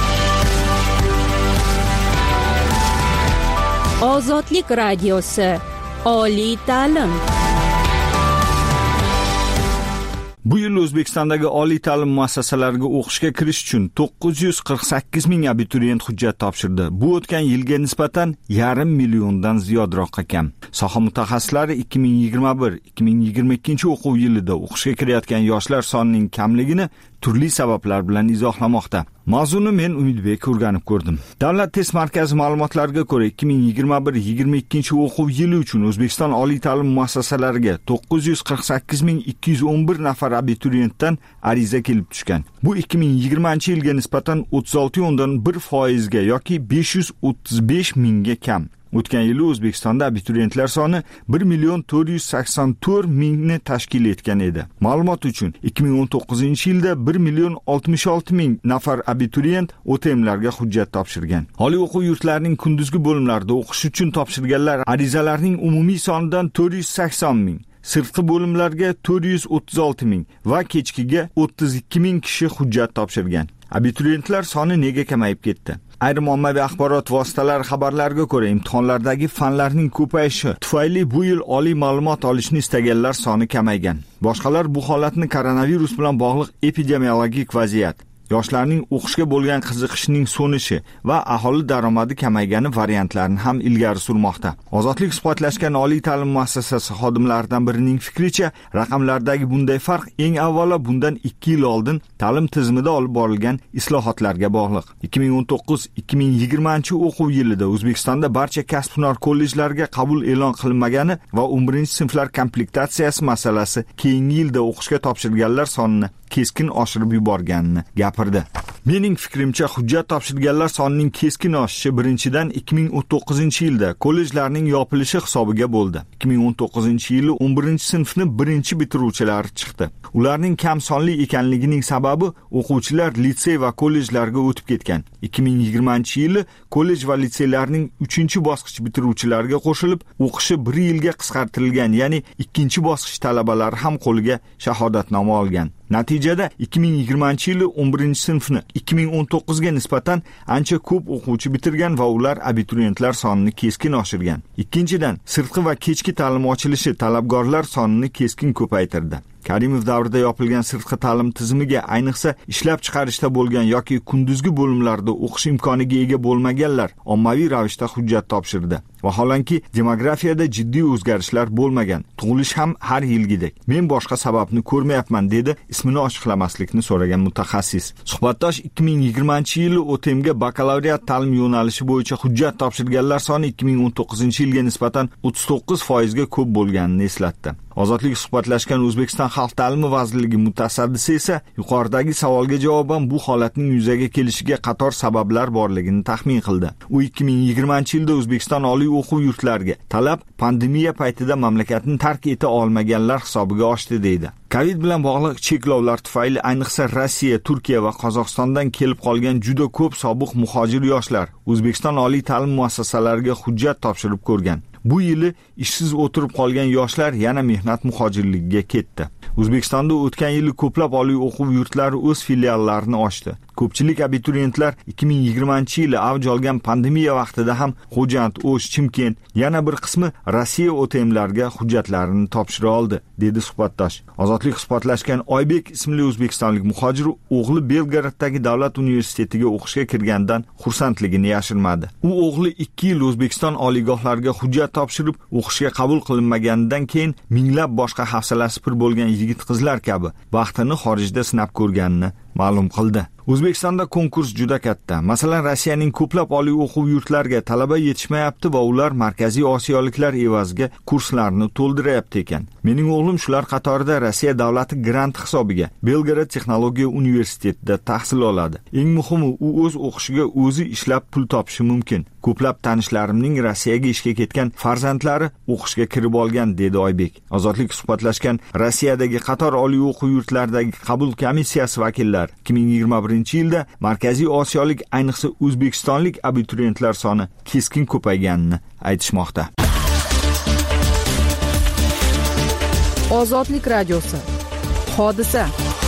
Ozodlik radiosi. Oliy ta'lim. Bu yil O'zbekistondagi oliy ta'lim muassasalariga o'qishga kirish uchun 948 ming abituriyent hujjat topshirdi. Bu o'tgan yilga nisbatan 500 milliondan ziyodroq rakam. Soha mutaxassislari 2021-2022 o'quv yilida o'qishga kirayotgan yoshlar sonining kamligini turli sabablar bilan izohlamoqda. Mavzuni men Umidbek o'rganib ko'rdim. Davlat test markazi ma'lumotlariga ko'ra 2021-22 o'quv yili uchun O'zbekiston oliy ta'lim muassasalariga 948.211 nafar abituriyentdan ariza kelib tushgan. Bu 2020-yilga nisbatan 36.1% ga yoki 535 mingga kam. O'tgan yili O'zbekistonda abituriyentlar soni 1.484 mingni tashkil etgan edi. Ma'lumot uchun 2019-yilda 1.066 ming nafar abituriyent OTMlarga hujjat topshirgan. Oliy o'quv yurtlarining kunduzgi bo'limlarida o'qish uchun topshirganlar arizalarning umumiy sonidan 480 ming, sirtqi bo'limlarga 436 ming va kechkiga 32 ming kishi hujjat topshirgan. Abituriyentlar soni nega kamayib ketdi? Ayrim ommaviy axborot vositalari xabarlariga ko'ra, imtihonlardagi fanlarning ko'payishi tufayli bu yil oliy ma'lumot olishni istaganlar soni kamaygan. Boshqalar bu holatni koronavirus bilan bog'liq epidemiologik vaziyat, yoshlarning o'qishga bo'lgan qiziqishining so'nishi va aholi daromadi kamaygani variantlarini ham ilgari surmoqda. Ozodlik suhbatlashgan oliy ta'lim muassasasi xodimlaridan birining fikricha, raqamlardagi bunday farq eng avvalo bundan 2 yil oldin ta'lim tizimida olib borilgan islohotlarga bog'liq. 2019-2020 o'quv yilida O'zbekistonda barcha kasb-hunar kollejlariga qabul e'lon qilinmagani va 11-sinflar komplektatsiyasi masalasi keyingi yilda o'qishga topshirganlar sonini keskin oshirib yuborganini gapirdi. Mening fikrimcha, hujjat topshirganlar sonining keskin oshishi birinchidan 2019-yilda kollejlarning yopilishi hisobiga bo'ldi. 2019-yili 11-sinfni birinchi bitiruvchilar chiqdi. Ularning kam sonli ekanligining sababi o'quvchilar litsey va kollejlarga o'tib ketgan. 2020-yili kollej va litseylarning 3-bosqich bitiruvchilariga qo'shilib, o'qishi 1 yilga qisqartirilgan, ya'ni 2-bosqich talabalari ham qo'liga shahodatnoma olgan. Natijada 2020-yili 11-sinfni 2019 ga nisbatan ancha ko'p o'quvchi bitirgan va ular abituriyentlar sonini keskin oshirgan. Ikkinchidan, sirtqi va kechki ta'lim ochilishi talabgorlar sonini keskin ko'paytirdi. Karimov davrida yopilgan sirtqi ta'lim tizimiga, ayniqsa ishlab chiqarishda bo'lgan yoki kunduzgi bo'limlarda o'qish imkoniga ega bo'lmaganlar ommaviy ravishda hujjat topshirdi. Vaholanki demografiyada jiddiy o'zgarishlar bo'lmagan. Tug'ilish ham har yilgidek. Men boshqa sababni ko'rmayapman, dedi ismini ochiqlamaslikni so'ragan mutaxassis. Suhbatdosh 2020-yili OTMga bakalavriat ta'lim yo'nalishi bo'yicha hujjat topshirganlar soni 2019-yilga nisbatan 39% ga ko'p bo'lganini eslatdi. Ozodlik suhbatlashgan O'zbekiston Xalq ta'limi vazirligi mutasaddisi esa yuqoridagi savolga javoban bu holatning yuzaga kelishiga qator sabablar borligini taxmin qildi. U 2020-yilda O'zbekiston oliy o'quv yurtlariga talab pandemiya paytida mamlakatni tark eta olmaganlar hisobiga oshdi deydi. Covid bilan bog'liq cheklovlar tufayli ayniqsa Rossiya, Turkiya va Qozog'istondan kelib qolgan juda ko'p sobiq muhojir yoshlar O'zbekiston oliy ta'lim muassasalariga hujjat topshirib ko'rgan. Bu yili ishsiz o'tirib qolgan yoshlar yana mehnat muhojirligiga ketdi. O'zbekistonda o'tgan yili ko'plab oliy o'quv yurtlari o'z filiallarini ochdi. Ko'pchilik abituriyentlar 2020-yili avj olgan pandemiya vaqtida ham Xo'jand, O'sh, Chimkent, yana bir qismi Rossiya OTMlarga hujjatlarini topshira oldi, dedi suhbatdosh. Ozodlik suhbatlashgan Oybek ismli o'zbekistonlik muhojir o'g'li Belgraddagi davlat universitetiga o'qishga kirgandan xursandligini yashirmadi. U o'g'li 2 yil O'zbekiston oliygohlariga hujjat topshirib, o'qishga qabul qilinmaganidan keyin minglab boshqa hafsalasi pir bo'lgan yigit-qizlar kabi baxtini xorijda sinab ko'rganini ma'lum qildi. O'zbekistonda konkurs juda katta. Masalan, Rossiyaning ko'plab oliy o'quv yurtlariga talaba yetishmayapti va ular Markaziy Osiyoliklar evaziga kurslarni to'ldirayapti ekan. Mening o'g'lim shular qatorida Rossiya davlati grant hisobiga Belgrad texnologiya universitetida tahsil oladi. Eng muhimi, u o'z o'qishiga o'zi ishlab pul topishi mumkin. Ko'plab tanishlarimning Rossiyaga ishga ketgan farzandlari o'qishga kirib olgan, dedi Oybek. Ozodlik suhbatlashgan Rossiyadagi qator oliy o'quv yurtlaridagi qabul komissiyasi vakillari 2021-yilda Markaziy Osiyolik, ayniqsa o'zbekistonlik abituriyentlar soni keskin ko'payganini aytishmoqda. Ozodlik radiosi. Hodisa.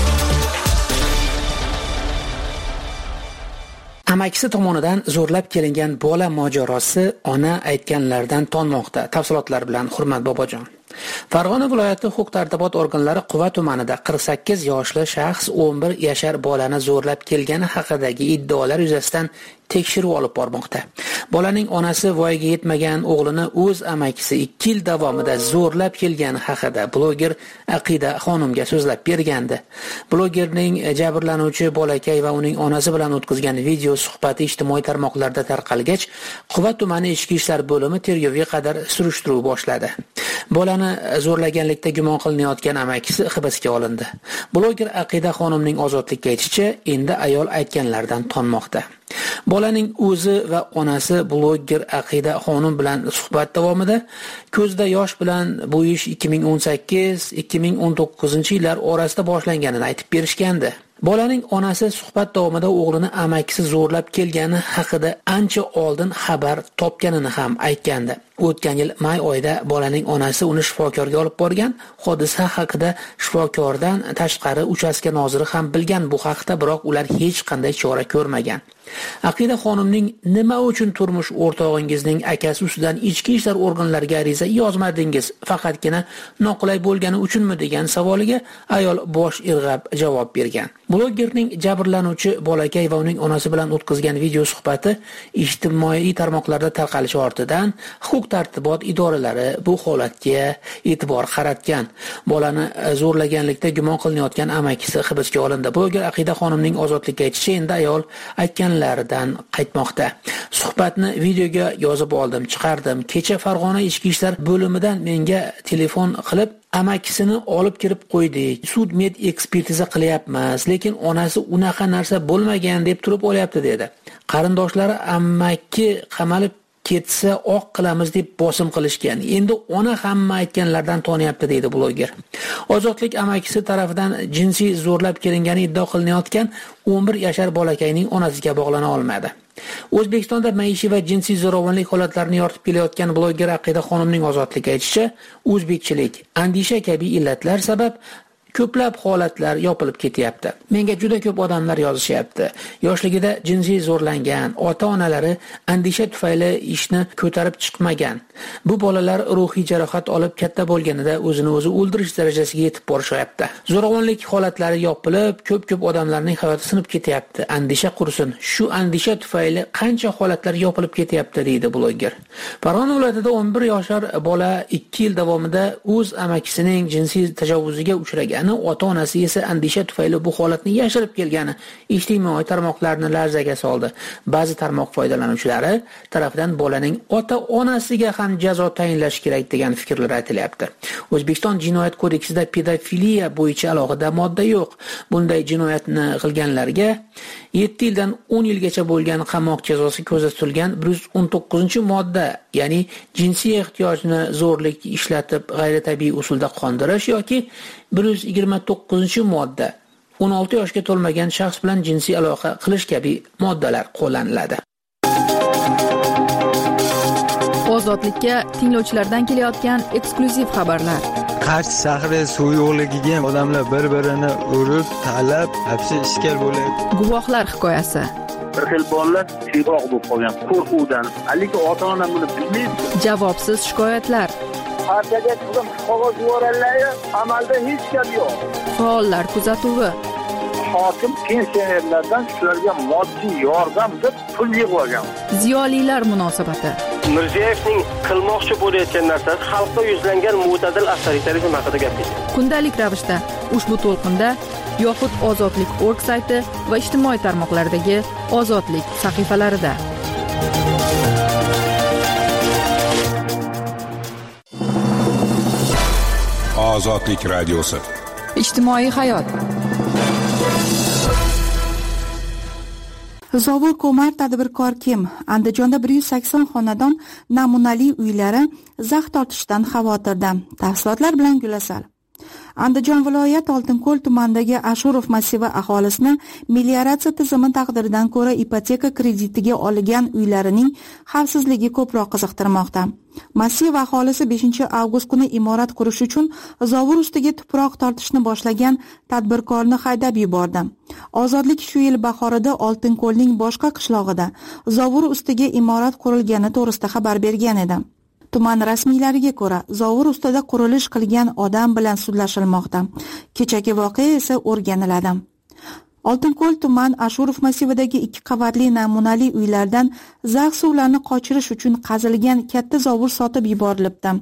Amakisi tomonidan zo'rlab kelingan bola mojarosi ona aytganlardan tonmoqda. Tafsilotlar bilan Hurmat Bobojon. Farg'ona viloyati huquq-tartibot organlari Quva tumanida 48 yoshli shaxs 11 yashar bolani zo'rlab kelgani haqidagi iddaolar yuzasidan tekshiruv olib bormoqda. Bolaning onasi voyaga yetmagan o'g'lini o'z amakisi 2 yil davomida zo'rlab kelgani haqida bloger Aqida xonimga so'zlab bergandi. Blogerning jabrlanuvchi bolakay va uning onasi bilan o'tkazgan video suhbati ijtimoiy tarmoqlarda tarqalgach, Quva tumani ichki ishlar bo'limi tergovga qadar surishtiruv boshladi. Bolani zo'rlaganlikda gumon qilinayotgan amakisi hibsga olindi. Bloger Aqida xonimning ozodlikka aytishicha, endi ayol aytganlardan tonmoqda. Bolaning o'zi va onasi bloger Aqida xonim bilan suhbat davomida ko'zda yosh bilan bu ish 2018-2019 yillar orasida boshlanganini aytib berishgandi. Bolaning onasi suhbat davomida o'g'lini amakisi zo'rlab kelgani haqida ancha oldin xabar topganini ham aytgandi. O'tgan yil may oyida bolaning onasi uni shifokorga olib borgan. Hodisa haqida shifokordan tashqari uchastka noziri ham bilgan bu haqda, biroq ular hech qanday chora ko'rmagan. Aqida xonimning nima uchun turmush o'rtog'ingizning akasi ustidan ichki ishlar organlariga ariza yozmadingiz, faqatgina noqulay bo'lgani uchunmi degan savoliga ayol bosh irg'ab javob bergan. Blogerning jabrlanuvchi bolakay va uning onasi bilan o'tkazgan video suhbati ijtimoiy tarmoqlarda tarqalishi ortidan huquq-tartibot idoralari bu holatga e'tibor qaratgan. Bolani zo'rlaganlikda gumon qilinayotgan amakisi hibsga olindi. Bloger Aqida xonimning ozodlikka aytishicha, endi ayol aytganlaridan qaytmoqda. Suhbatni videoga yozib oldim, chiqardim. Kecha Farg'ona ichki ishlar bo'limidan menga telefon qilib, amakisini olib kirib qo'ydik. Sud med ekspertiza qilyapmiz, lekin onasi unaqa narsa bo'lmagan deb turib olyapti dedi. Qarindoshlari amaki qamalib ketsa oq qilamiz deb bosim qilishgan. Endi ona hamma aytganlardan tonyapti deydi bloger. Ozodlik amakisi tarafidan jinsiy zo'rlab kelingani iddao qilinayotgan 11 yashar bolakayning onasiga bog'lana olmadi. O'zbekistonda maishiy va jinsiy zo'ravonlik holatlarini yoritib kelayotgan bloger Aqida xonimning ozodlikka aytishicha, o'zbekchilik, andisha kabi illatlar sabab ko'plab holatlar yopilib ketyapti. Menga juda ko'p odamlar yozishyapti. Yoshligida jinsiy zo'rlangan, ota-onalari andisha tufayli ishni ko'tarib chiqmagan. Bu bolalar ruhiy jarohat olib katta bo'lganida o'zini o'zi o'ldirish darajasiga yetib borishyapti. Zo'ravonlik holatlari yopilib, ko'p odamlarning hayoti sinib ketyapti. Andisha qursin. Shu andisha tufayli qancha holatlar yopilib ketyapti deydi bloger. Farg'ona viloyatida 11 yoshar bola 2 yil davomida o'z amakisining jinsiy tajovuzga uchragan. Ota-onasi esa andisha tufayli bu holatni yashirib kelgani ijtimoiy tarmoqlarni larzaga soldi. Ba'zi tarmoq foydalanuvchilari tomonidan bolaning ota-onasiga ham jazo tayinlash kerak degan fikrlar aytilyapti. O'zbekiston Jinoyat kodeksida pedofiliya bo'yicha alohida modda yo'q. Bunday jinoyatni qilganlarga 7 yildan 10 yilgacha bo'lgan qamoq jazosi ko'zda tutilgan 119-modda, ya'ni jinsiy ehtiyojni zo'rlik ishlatib g'ayritabiiy usulda qondirish yoki 129-modda 16 yoshga to'lmagan shaxs bilan jinsiy aloqa qilish kabi moddalar qo'llaniladi. Ozodlikka tinglovchilardan kelayotgan eksklyuziv xabarlar. Qarshi shahri suv yo'qligiga odamlar bir-birini urib, talab, hapsi ishkal bo'lyapti. Guvohlar hikoyasi. Bir xil bolalar tiyroq bo'lib qolgan qo'rquvdan. Lekin ota-ona buni bilmaydi. Javobsiz shikoyatlar. Partiyaga turgan qog'oz yuborganlar, amalda hech gap yo'q. Faollar kuzatuvi. Hokim pensionerlardan shularga moddiy yordam deb pul yig'ib olgan. Ziyolilar munosabati. Mirziyoyevning qilmoqchi bo'layotgan narsasi xalqqa yuzlangan mo'tadil avtoritarizm haqida gapirdi. Kundalik ravishda ushbu to'lqinda yoxud Ozodlik.org sayti va ijtimoiy tarmoqlardagi Ozodlik sahifalarida. Ozodlik radiosi. Ijtimoiy hayot. Zovur Ko'mar tadbirkor kim? Andijonda 180 xonadon namunali uylari zax tortishidan xavotirda. Tafsilotlar bilan Gulasal. Andijon viloyat Oltinko'l tumanidagi Ashurov massivi aholisini melioratsiya tizimi taqdiridan ko'ra ipoteka kreditiga olgan uylarining xavfsizligi ko'proq qiziqtirmoqda. Massiv aholisi 5-avgust kuni imorat qurish uchun zovur ustiga tuproq tortishni boshlagan tadbirkorni haydab yubordi. Ozodlik shu yil bahorida Oltinko'lning boshqa qishlog'ida zovur ustiga imorat qurilgani to'g'risida xabar bergan edi. Tuman rasmiylariga ko'ra, zovur ustida qurilish qilgan odam bilan sudlashilmoqda. Kechagi voqea esa o'rganiladi. Oltinko'l tuman Ashurov massividagi 2 qavatli namunali uylardan zax suvlarni qochirish uchun qazilgan katta zovur sotib yuborilibdi.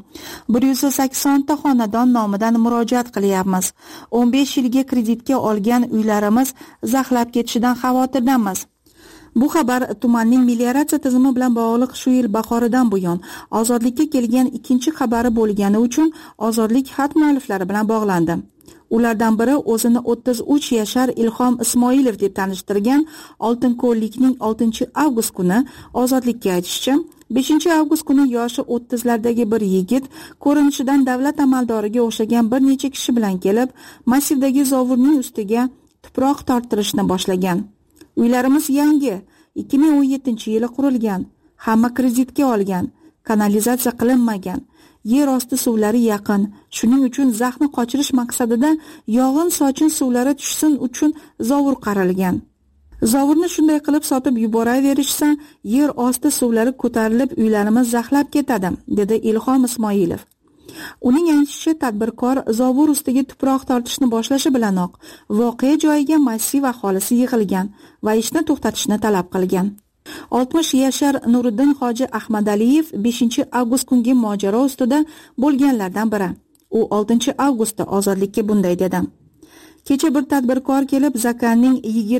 180 ta xonadon nomidan murojaat qilyapmiz. 15 yilga kreditga olgan uylarimiz zaxlab ketishidan xavotirdamiz. Bu xabar tumanning melioratsiya tizimi bilan bog'liq shu yil bahoridan buyon ozodlikka kelgan ikkinchi xabari bo'lgani uchun ozodlik xat mualliflari bilan bog'landi. Ulardan biri o'zini 33 yashar Ilhom Ismoilov deb tanishtirgan Oltinko'llikning 6-avgust kuni ozodlikka aytishicha, 5-avgust kuni yoshi 30lardagi bir yigit ko'rinishidan davlat amaldoriga o'xshagan bir necha kishi bilan kelib, massivdagi zovurning ustiga tuproq torttirishni boshlagan. Uylarimiz yangi, 2017-yili qurilgan, hamma kreditga olgan, kanalizatsiya qilinmagan. Yer osti suvlari yaqin. Shuning uchun zaxni qochirish maqsadida yog'in sochin suvlari tushsin uchun zovur qarilgan. Zovurni shunday qilib sotib yuboraverishsa, yer osti suvlari ko'tarilib uylarimiz zaxlab ketadi, dedi Ilhom Ismoilov. Uning aytishicha, tadbirkor zovur ustiga tuproq tortishni boshlashi bilanoq voqea joyiga massiv aholisi yig'ilgan va ishni to'xtatishni talab qilgan. 60 yashar Nuriddin Hoji Ahmadaliyev 5-avgust kungi mojaro ustida bo'lganlardan biri. U 6-avgustda ozodlikka bunday dedi. Kecha bir tadbirkor kelib zakanning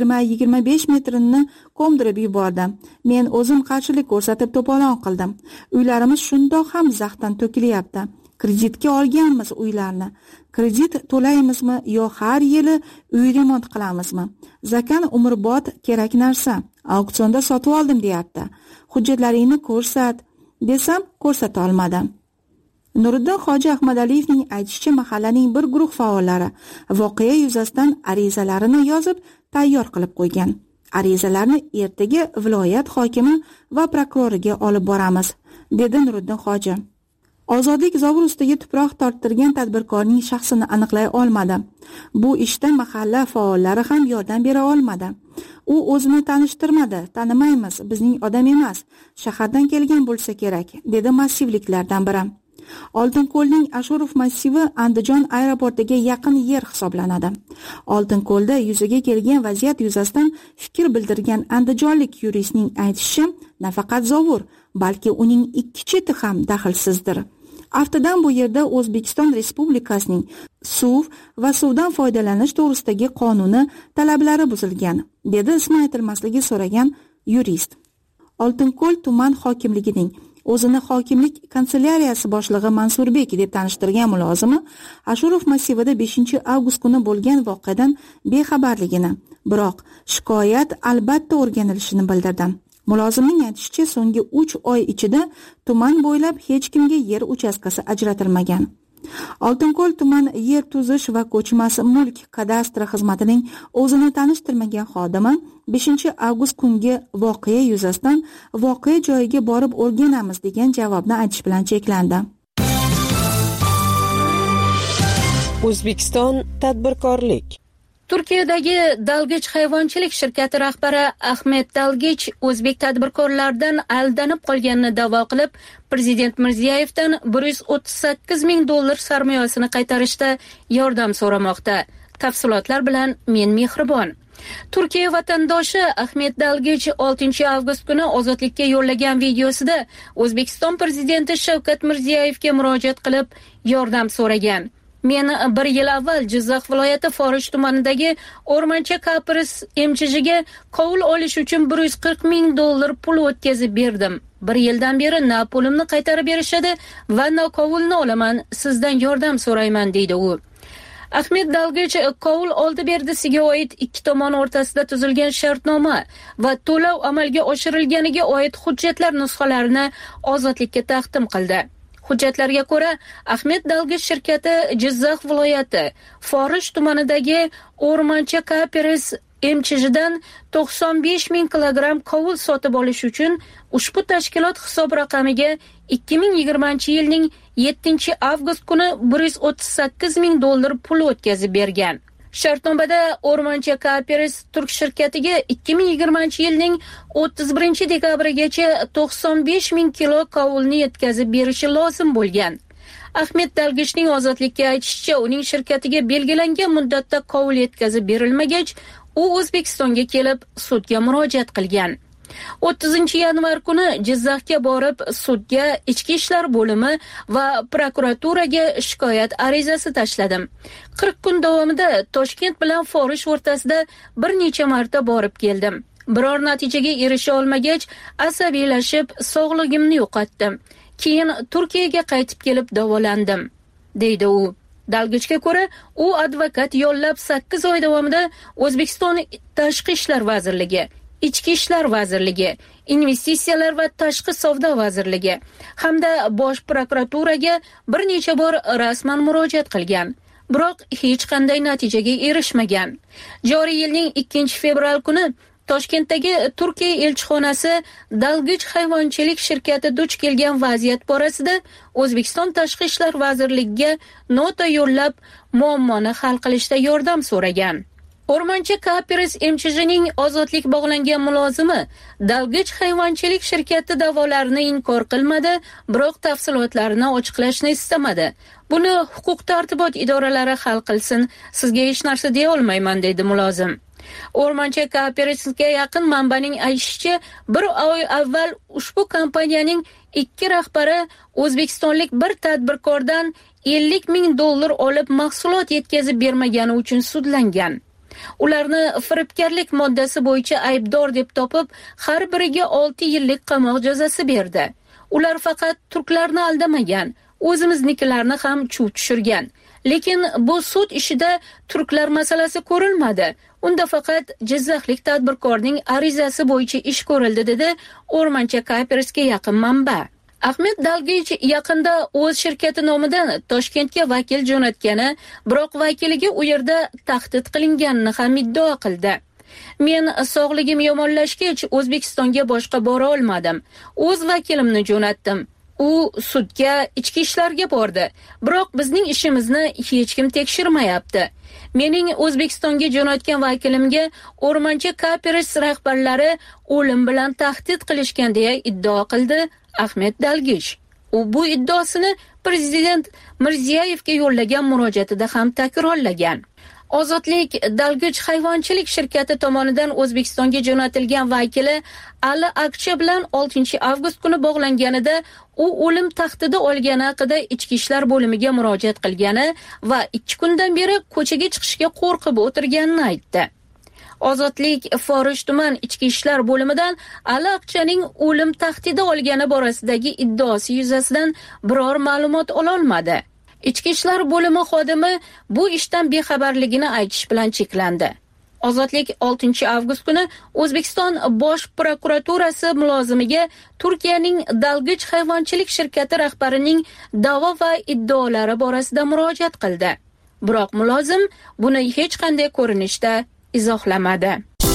20-25 metrini ko'mdirib yubordi. Men o'zim qarshilik ko'rsatib to'polon qildim. Uylarimiz shundoq ham zaxdan to'kilyapti. Kreditga olganmiz uylarni. Kredit to'laymizmi yo har yili uy remont qilamizmi? Zakan umrbod kerak narsa. Auksionda sotib oldim deyapti. Hujjatlaringni ko'rsat desam, ko'rsata olmadim. Nuriddin Hoji Ahmadaliyevning aytishicha, mahallaning bir guruh faollari voqea yuzasidan arizalarini yozib tayyor qilib qo'ygan. Arizalarni ertaga viloyat hokimi va prokuroriga olib boramiz, dedi Nuriddin Hoji. Ozodlik zovur ustiga tuproq torttirgan tadbirkorning shaxsini aniqlay olmadi. Bu ishda mahalla faollari ham yordam bera olmadi. U o'zini tanishtirmadi, tanimaymiz, bizning odam emas, shahardan kelgan bo'lsa kerak, dedi massivliklardan biri. Oltinko'lning Ashurov massivi Andijon aeroportiga yaqin yer hisoblanadi. Oltinko'lda yuzaga kelgan vaziyat yuzasidan fikr bildirgan andijonlik yuristning aytishicha, nafaqat zovur, balki uning 2 cheti ham daxlsizdir. Aftidan bu yerda O'zbekiston Respublikasining suv va suvdan foydalanish to'g'risidagi qonuni talablari buzilgan, dedi ismi aytilmasligi so'ragan yurist. Oltinko'l tuman hokimligining o'zini hokimlik kanselyariyasi boshlig'i Mansurbek deb tanishtirgan mulozimi Ashurov massivida 5-avgust kuni bo'lgan voqeadan bexabarligini, biroq shikoyat albatta o'rganilishini bildirdi. Mulozimning aytishicha, so'nggi 3 oy ichida tuman bo'ylab hech kimga yer uchastkasi ajratilmagan. Oltinko'l tuman yer tuzish va ko'chmas mulk kadastri xizmatining o'zini tanishtirmagan xodimi 5-avgust kungi voqea yuzasidan voqea joyiga borib o'rganamiz degan javobni aytish bilan cheklandi. O'zbekiston tadbirkorlik. Turkiyadagi Dalgich hayvonchilik shirkati rahbari Ahmet Dalgich o'zbek tadbirkorlaridan aldanib qolganini da'vo qilib, Prezident Mirziyoyevdan $138,000 sarmoyasini qaytarishda yordam so'ramoqda. Tafsilotlar bilan men Mehribon. Turkiya vatandoshi Ahmet Dalgich 6-avgust kuni ozodlikka yo'llagan videosida O'zbekiston prezidenti Shavkat Mirziyoyevga murojaat qilib yordam so'ragan. Men 1 yil avval Jizzax viloyati Forish tumanidagi O'rmoncha Kapris MCH'ga qovul olish uchun $140,000 pul o'tkazib berdim. 1 yildan beri na pulimni qaytarib berishadi va na qovulni olaman. Sizdan yordam so'rayman, deydi u. Ahmet Dalgich qovul oldi berdisiga oid 2 tomon o'rtasida tuzilgan shartnoma va to'lov amalga oshirilganiga oid hujjatlar nusxalarini ozodlikka taqdim qildi. Hujjatlarga ko'ra, Ahmet Dalgich shirkati Jizzax viloyati Forish tumanidagi O'rmoncha Kapris MCH'dan 95,000 kilogramm qovul sotib olish uchun ushbu tashkilot hisob raqamiga 2020-yilning 7-avgust kuni $138,000 pul o'tkazib bergan. Shartnomada O'rmoncha Cooperatives Turk shirkatiga 2020-yilning 31-dekabrigacha 95 ming kilo qovulni yetkazib berishi lozim bo'lgan. Ahmed Dalgichning Ozodlikka aytishicha, uning shirkatiga belgilangan muddatda qovul yetkazib berilmagach, u O'zbekistonga kelib sudga murojaat qilgan. 30-yanvar kuni Jizzaxga borib, sudga, Ichki ishlar bo'limi va prokuraturaga shikoyat arizasi tashladim. 40 kun davomida Toshkent bilan Forish o'rtasida bir necha marta borib keldim. Biror natijaga erisha olmagach, asabiylashib, sog'ligimni yo'qotdim. Keyin Turkiyaga qaytib kelib davolandim, deydi u. Dalgichga ko'ra, u advokat yollab 8 oy davomida O'zbekiston Tashqi ishlar vazirligi, Ichki ishlar vazirligi, Investitsiyalar va tashqi savdo vazirligi hamda bosh prokuraturaga bir necha bor rasman murojaat qilgan. Biroq hech qanday natijaga erishmagan. Joriy yilning 2-fevral kuni Toshkentdagi Turkiya elchixonasi Dalgich hayvonchilik shirkati duch kelgan vaziyat borasida O'zbekiston Tashqi ishlar vazirligiga nota yo'llab, muammoni hal qilishda yordam so'ragan. O'rmoncha Cooperatives MCH'ning ozodlik bog'langan mulozimi Dalgich hayvonchilik shirkati da'volarini inkor qilmadi, biroq tafsilotlarini ochiqlashni istamadi. Buni huquq-tartibot idoralari hal qilsin, sizga hech narsa deya olmayman, deydi mulozim. O'rmoncha Cooperativesga yaqin manbaning aytishicha, bir oy avval ushbu kompaniyaning 2 rahbari o'zbekistonlik bir tadbirkordan $50 ming olib mahsulot yetkazib bermagani uchun sudlangan. Ularni firibgarlik moddasi bo'yicha aybdor deb topib, har biriga 6 yillik qamoq jazosi berdi. Ular faqat turklarni aldamagan, o'zimiznikilarni ham chuv tushirgan. Lekin bu sud ishida turklar masalasi ko'rilmadi. Unda faqat jizzaxlik tadbirkorning arizasi bo'yicha ish ko'rildi, dedi O'rmoncha Cooperativesga yaqin manba. Ahmed Dalgich yaqinda o'z shirkati nomidan Toshkentga vakil jo'natgani, biroq vakiliga u yerda tahdid qilinganini ham iddao qildi. Men sog'ligim yomonlashgach O'zbekistonga boshqa bora olmadim. O'z vakilimni jo'natdim. U sudga, ichki ishlarga bordi. Biroq bizning ishimizni hech kim tekshirmayapti. Mening O'zbekistonga jo'natgan vakilimga O'rmoncha Cooperatives rahbarlari o'lim bilan tahdid qilishgan deya iddao qildi Ahmed Dalgich. U bu iddaosini prezident Mirziyoyevga yo'llagan murojaatida ham takrorlagan. Ozodlik Dalgich hayvonchilik shirkati tomonidan O'zbekistonga jo'natilgan vakili Ali Akcha bilan 6-avgust kuni bog'langanida u o'lim tahdidi olgani haqida Ichki ishlar bo'limiga murojaat qilgani va 2 kundan beri ko'chaga chiqishga qo'rqib o'tirganini aytdi. Ozodlik Forish tuman Ichki ishlar bo'limidan Ali Akchaning o'lim tahdidi olgani borasidagi iddaosi yuzasidan biror ma'lumot ola olmadi. Ichki ishlar bo'limi xodimi bu ishdan bexabarligini aytish bilan cheklandi. Ozodlik 6-avgust kuni O'zbekiston bosh prokuraturasi mulozimiga Turkiyaning Dalgich hayvonchilik shirkati rahbarining da'vo va iddaolari borasida murojaat qildi. Biroq mulozim buni hech qanday ko'rinishda izohlamadi.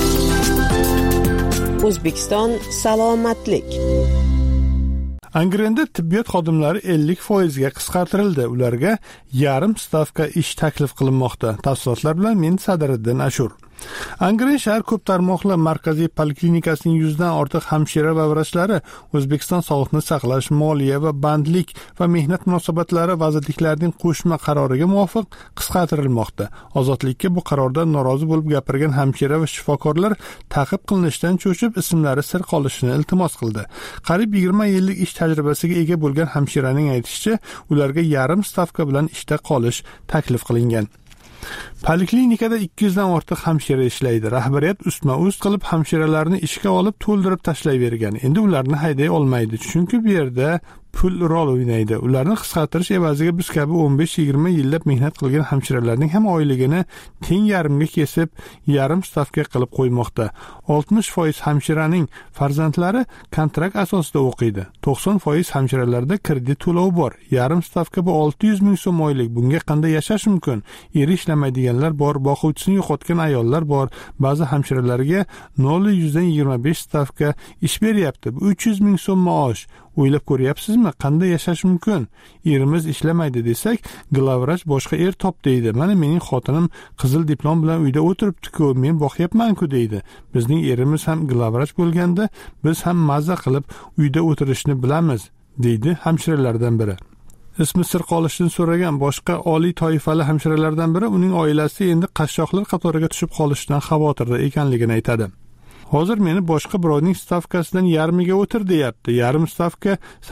O'zbekiston salomatlik. Angrenda tibbiyot xodimlari 50% ga qisqartirildi. Ularga yarim stavka ish taklif qilinmoqda. Tafsilotlar bilan men Sadiriddin Ashur. Angren shahar ko'p tarmoqli markaziy poliklinikasining 100 dan ortiq hamshira va vrachlari O'zbekiston Sog'liqni saqlash, moliya va bandlik va mehnat munosabatlari vazirliklarining qo'shma qaroriga muvofiq qisqartirilmoqda. Ozodlikka bu qarordan norozi bo'lib gapirgan hamshira va shifokorlar ta'qib qilinishdan cho'chib, ismlari sir qolishini iltimos qildi. Qariyb 20 yillik ish tajribasiga ega bo'lgan hamshiraning aytishicha, ularga yarim stavka bilan ishda qolish taklif qilingan. Poliklinikada 200 dan ortiq hamshira ishlaydi. Rahbariyat ustma-ust qilib hamshiralarni ishga olib to'ldirib tashlayvergan. Endi ularni hayday olmaydi, chunki bu yerda pul rol o'ynaydi. Ularni qisqartirish evaziga biz kabi 15-20 yillab mehnat qilgan hamshiralarning ham oyligini teng yarimga kesib, yarim stavka qilib qo'ymoqda. 60% hamshiraning farzandlari kontrakt asosida o'qiydi. 90% hamshiralarda kredit to'lovi bor. Yarim stavka bu 600 ming so'm oylik. Bunga qanday yashash mumkin? Eri ishlamaydiganlar bor, boquvchisini yo'qotgan ayollar bor. Ba'zi hamshiralarga 0.25 stavka ish beryapti. 300 ming so'm maosh. o'ylab ko'ryapsizmi, qanday yashash mumkin? Erimiz ishlamaydi desak, glavvrach boshqa er top deydi. Mana mening xotinim qizil diplom bilan uyda o'tiribdi-ku, men boqyapman-ku deydi. Bizning erimiz ham glavvrach bo'lganda, biz ham mazza qilib uyda o'tirishni bilamiz, deydi hamshiralardan biri. Ismi sir qolishini so'ragan boshqa oliy toifali hamshiralardan biri uning oilasi endi qashshoqlar qatoriga tushib qolishidan xavotirda ekanligini aytadi. Hozir meni boshqa birovning stavkasidan yarmiga o'tir deyapti. Yarim stavka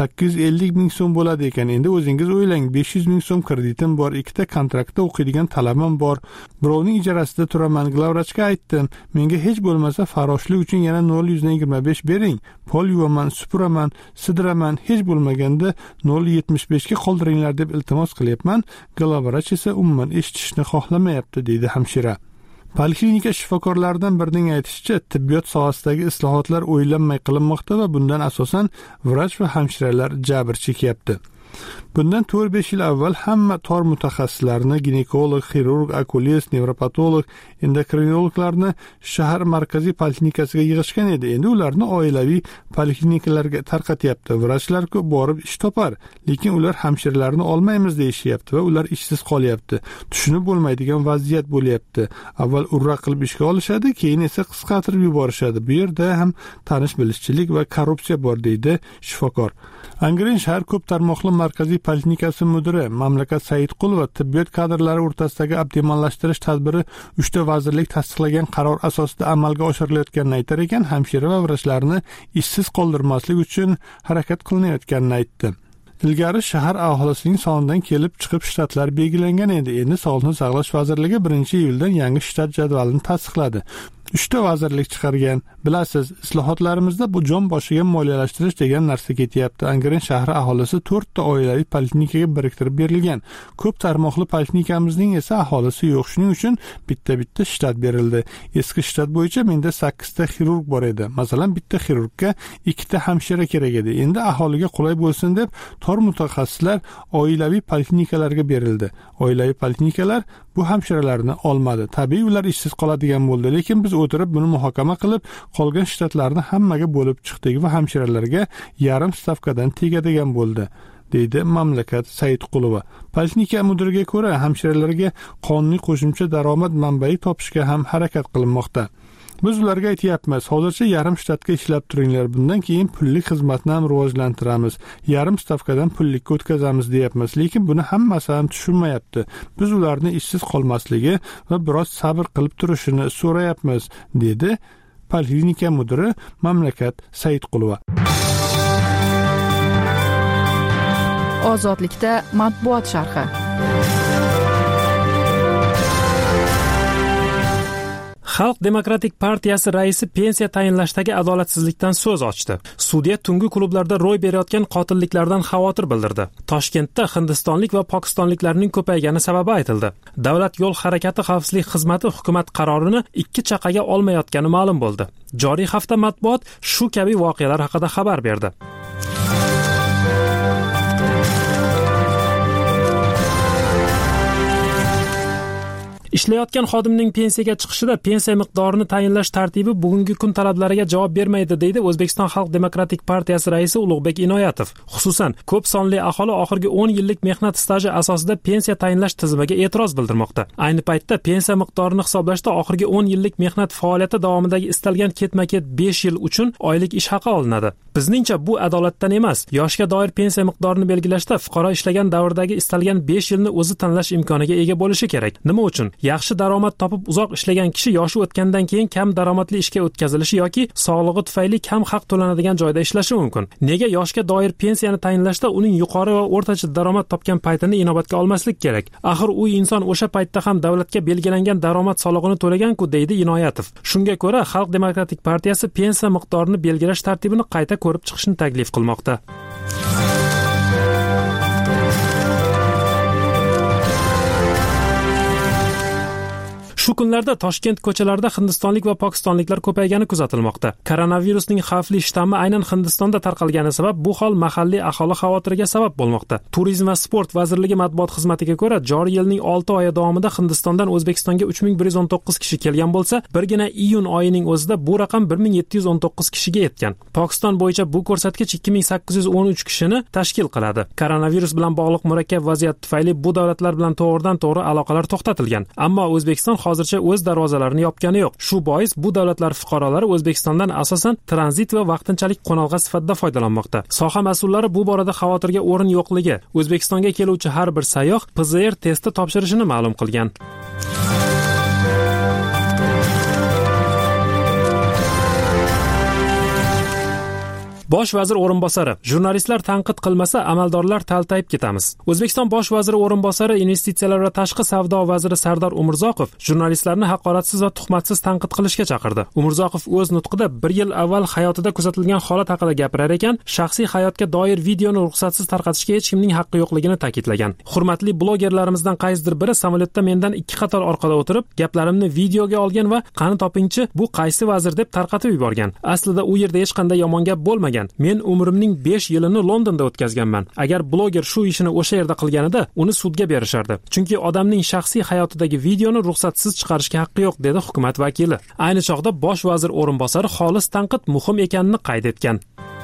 850 ming so'm bo'ladi ekan. Endi o'zingiz o'ylang, 500 ming so'm kreditim bor, ikkita kontraktda o'qiydigan talabim bor. Birovning ijarasida turaman, glavvrachga aytdim. Menga hech bo'lmasa farroshlik uchun yana 0.25 bering. Pol yuvaman, supuraman, sidiraman, hech bo'lmaganda 0.75 ga qoldiringlar deb iltimos qilyapman. Glavvrach esa umuman eshitishni xohlamayapti, deydi hamshira. Poliklinika shifokorlaridan birining aytishicha, tibbiyot sohasidagi islohotlar o'ylanmay qilinmoqda va bundan asosan vrach va hamshiralar jabr chekyapti. Bundan 4-5 yil avval hamma tor mutaxassislarni, ginekolog, xirurg, okulist, nevropatolog, endokrinologlarni shahar markaziy poliklinikasiga yig'ishgan edi. Endi ularni oilaviy poliklinikalarga tarqatyapti. Vrachlar-ku borib ish topar, lekin ular hamshiralarni olmaymiz deyishyapti va ular ishsiz qolyapti. Tushunib bo'lmaydigan vaziyat bo'lyapti. Avval urra qilib ishga olishadi, keyin esa qisqartirib yuborishadi. Bu yerda ham tanish-bilishchilik va korrupsiya bor, deydi shifokor. Angren shahar ko'p tarmoqli markaziy poliklinikasi mudiri Mamlakat Saidqulova tibbiyot kadrlari o'rtasidagi optimallashtirish tadbiri 3 ta vazirlik tasdiqlagan qaror asosida amalga oshirilayotganini aytar ekan, hamshira va vrachlarni ishsiz qoldirmaslik uchun harakat qilinayotganini aytdi. Ilgari shahar aholisining sonidan kelib chiqib shtatlar belgilangan edi. Endi Sog'liqni saqlash vazirligi 1-iyuldan yangi shtat jadvalini tasdiqladi. 3 ta vazirlik chiqargan. Bilasiz, islohotlarimizda bu jon boshiga moliyalashtirish degan narsa ketyapti. Angren shahri aholisi 4 ta oilaviy poliklinikaga biriktirib berilgan. Ko'p tarmoqli poliklinikamizning esa aholisi yo'q. Shuning uchun bitta shtat berildi. Eski shtat bo'yicha menda 8 ta xirurg bor edi. Masalan, bitta xirurgga 2 ta hamshira kerak edi. Endi aholiga qulay bo'lsin deb tor mutaxassislar oilaviy poliklinikalarga berildi. Oilaviy poliklinikalar bu hamshiralarni olmadi. Tabiiy ular ishsiz qoladigan bo'ldi, lekin biz o'tirib buni muhokama qilib, qolgan shtatlarni hammaga bo'lib chiqdik va hamshiralarga yarim stavkadan tegadigan bo'ldi, deydi Mamlakat Saidqulova. Poliklinika mudiriga ko'ra, hamshiralarga qonuniy qo'shimcha daromad manbai topishga ham harakat qilinmoqda. Biz ularga aytayapmiz, hozircha yarim shtatga ishlab turinglar, bundan keyin pullik xizmatni ham rivojlantiramiz, yarim stavkadan pullikka o'tkazamiz deyapmiz, lekin buni hammasi ham tushunmayapti. Biz ularni ishsiz qolmasligi va biroz sabr qilib turishini so'rayapmiz, dedi poliklinika mudiri Mamlakat Saidqulova. Ozodlikda matbuot sharhi. Xalq demokratik partiyasi raisi pensiya tayinlashdagi adolatsizlikdan so'z ochdi. Sudya tungi klublarda ro'y berayotgan qotilliklardan xavotir bildirdi. Toshkentda hindistonlik va pokistonliklarning ko'paygani sababi aytildi. Davlat yo'l harakati xavfsizlik xizmati hukumat qarorini 2 chaqaga olmayotgani ma'lum bo'ldi. Joriy hafta matbuot shu kabi voqealar haqida xabar berdi. Ishlayotgan xodimning pensiyaga chiqishida pensiya miqdorini tayinlash tartibi bugungi kun talablariga javob bermaydi, deydi O'zbekiston Xalq demokratik partiyasi raisi Ulug'bek Inoyatov. Xususan, ko'p sonli aholi oxirgi 10 yillik mehnat staji asosida pensiya tayinlash tizimiga e'tiroz bildirmoqda. Ayni paytda pensiya miqdorini hisoblashda oxirgi 10 yillik mehnat faoliyati davomidagi istalgan ketma-ket 5 yil uchun oylik ish haqi olinadi. Bizningcha bu adolatdan emas. Yoshga doir pensiya miqdorini belgilashda fuqaro ishlagan davrdagi istalgan 5 yilni o'zi tanlash imkoniga ega bo'lishi kerak. Nima uchun? Yaxshi daromad topib uzoq ishlagan kishi yoshi o'tgandan keyin kam daromadli ishga o'tkazilishi yoki sog'lig'i tufayli kam haq to'lanadigan joyda ishlashi mumkin. Nega yoshga doir pensiyani tayinlashda uning yuqori va o'rtacha daromad topgan paytini inobatga olmaslik kerak? Axir u inson o'sha paytda ham davlatga belgilangan daromad solig'ini to'lagan-ku, deydi Inoyatov. Shunga ko'ra, Xalq demokratik partiyasi pensiya miqdorini belgilash tartibini qayta ko'rib chiqishni taklif qilmoqda. Shu Shu kunlarda Toshkent ko'chalarida hindistonlik va pokistonliklar ko'paygani kuzatilmoqda. Koronavirusning xavfli shtammi aynan Hindistonda tarqalgani sabab bu hol mahalliy aholi xavotiriga sabab bo'lmoqda. Turizm va sport vazirligi matbuot xizmatiga ko'ra, joriy yilning 6 oyi davomida Hindistondan O'zbekistonga 3119 kishi kelgan bo'lsa, birgina iyun oyining o'zida bu raqam 1719 kishiga yetgan. Pokiston bo'yicha bu ko'rsatkich 2813 kishini tashkil qiladi. Koronavirus bilan bog'liq murakkab vaziyat tufayli bu davlatlar bilan to'g'ridan-to'g'ri aloqalar to'xtatilgan. Ammo O'zbekiston hozircha o'z darvozalarini yopgani yo'q. Shu bois bu davlatlar fuqarolari O'zbekistondan asosan tranzit va vaqtinchalik qo'nalg'a sifatida foydalanmoqda. Soha mas'ullari bu borada xavotirga o'rin yo'qligi, O'zbekistonga keluvchi har bir sayyoh PCR testi topshirishini ma'lum qilgan. Bosh vazir o'rinbosari: jurnalistlar tanqid qilmasa, amaldorlar taltayib ketamiz. O'zbekiston bosh vaziri o'rinbosari, investitsiyalar va tashqi savdo vaziri Sardor Umurzoqov jurnalistlarni haqoratsiz va tuhmatsiz tanqid qilishga chaqirdi. Umurzoqov o'z nutqida 1 yil avval hayotida kuzatilgan holat haqida gapirar ekan, shaxsiy hayotga doir videoni ruxsatsiz tarqatishga hech kimning haqqi yo'qligini ta'kidlagan. Hurmatli blogerlarimizdan qaysidir biri samolyotda mendan 2 qator orqada o'tirib, gaplarimni videoga olgan va qani topingchi, bu qaysi vazir deb tarqatib yuborgan. Aslida u yerda hech qanday yomon gap bo'lmagan. Men umrimning 5 yilini Londonda o'tkazganman. Agar bloger shu ishini o'sha yerda qilganida, uni sudga berishardi. Chunki odamning shaxsiy hayotidagi videoni ruxsatsiz chiqarishga haqqi yo'q, dedi hukumat vakili. Ayni chog'da bosh vazir o'rinbosari xolis tanqid muhim ekanini qayd etgan.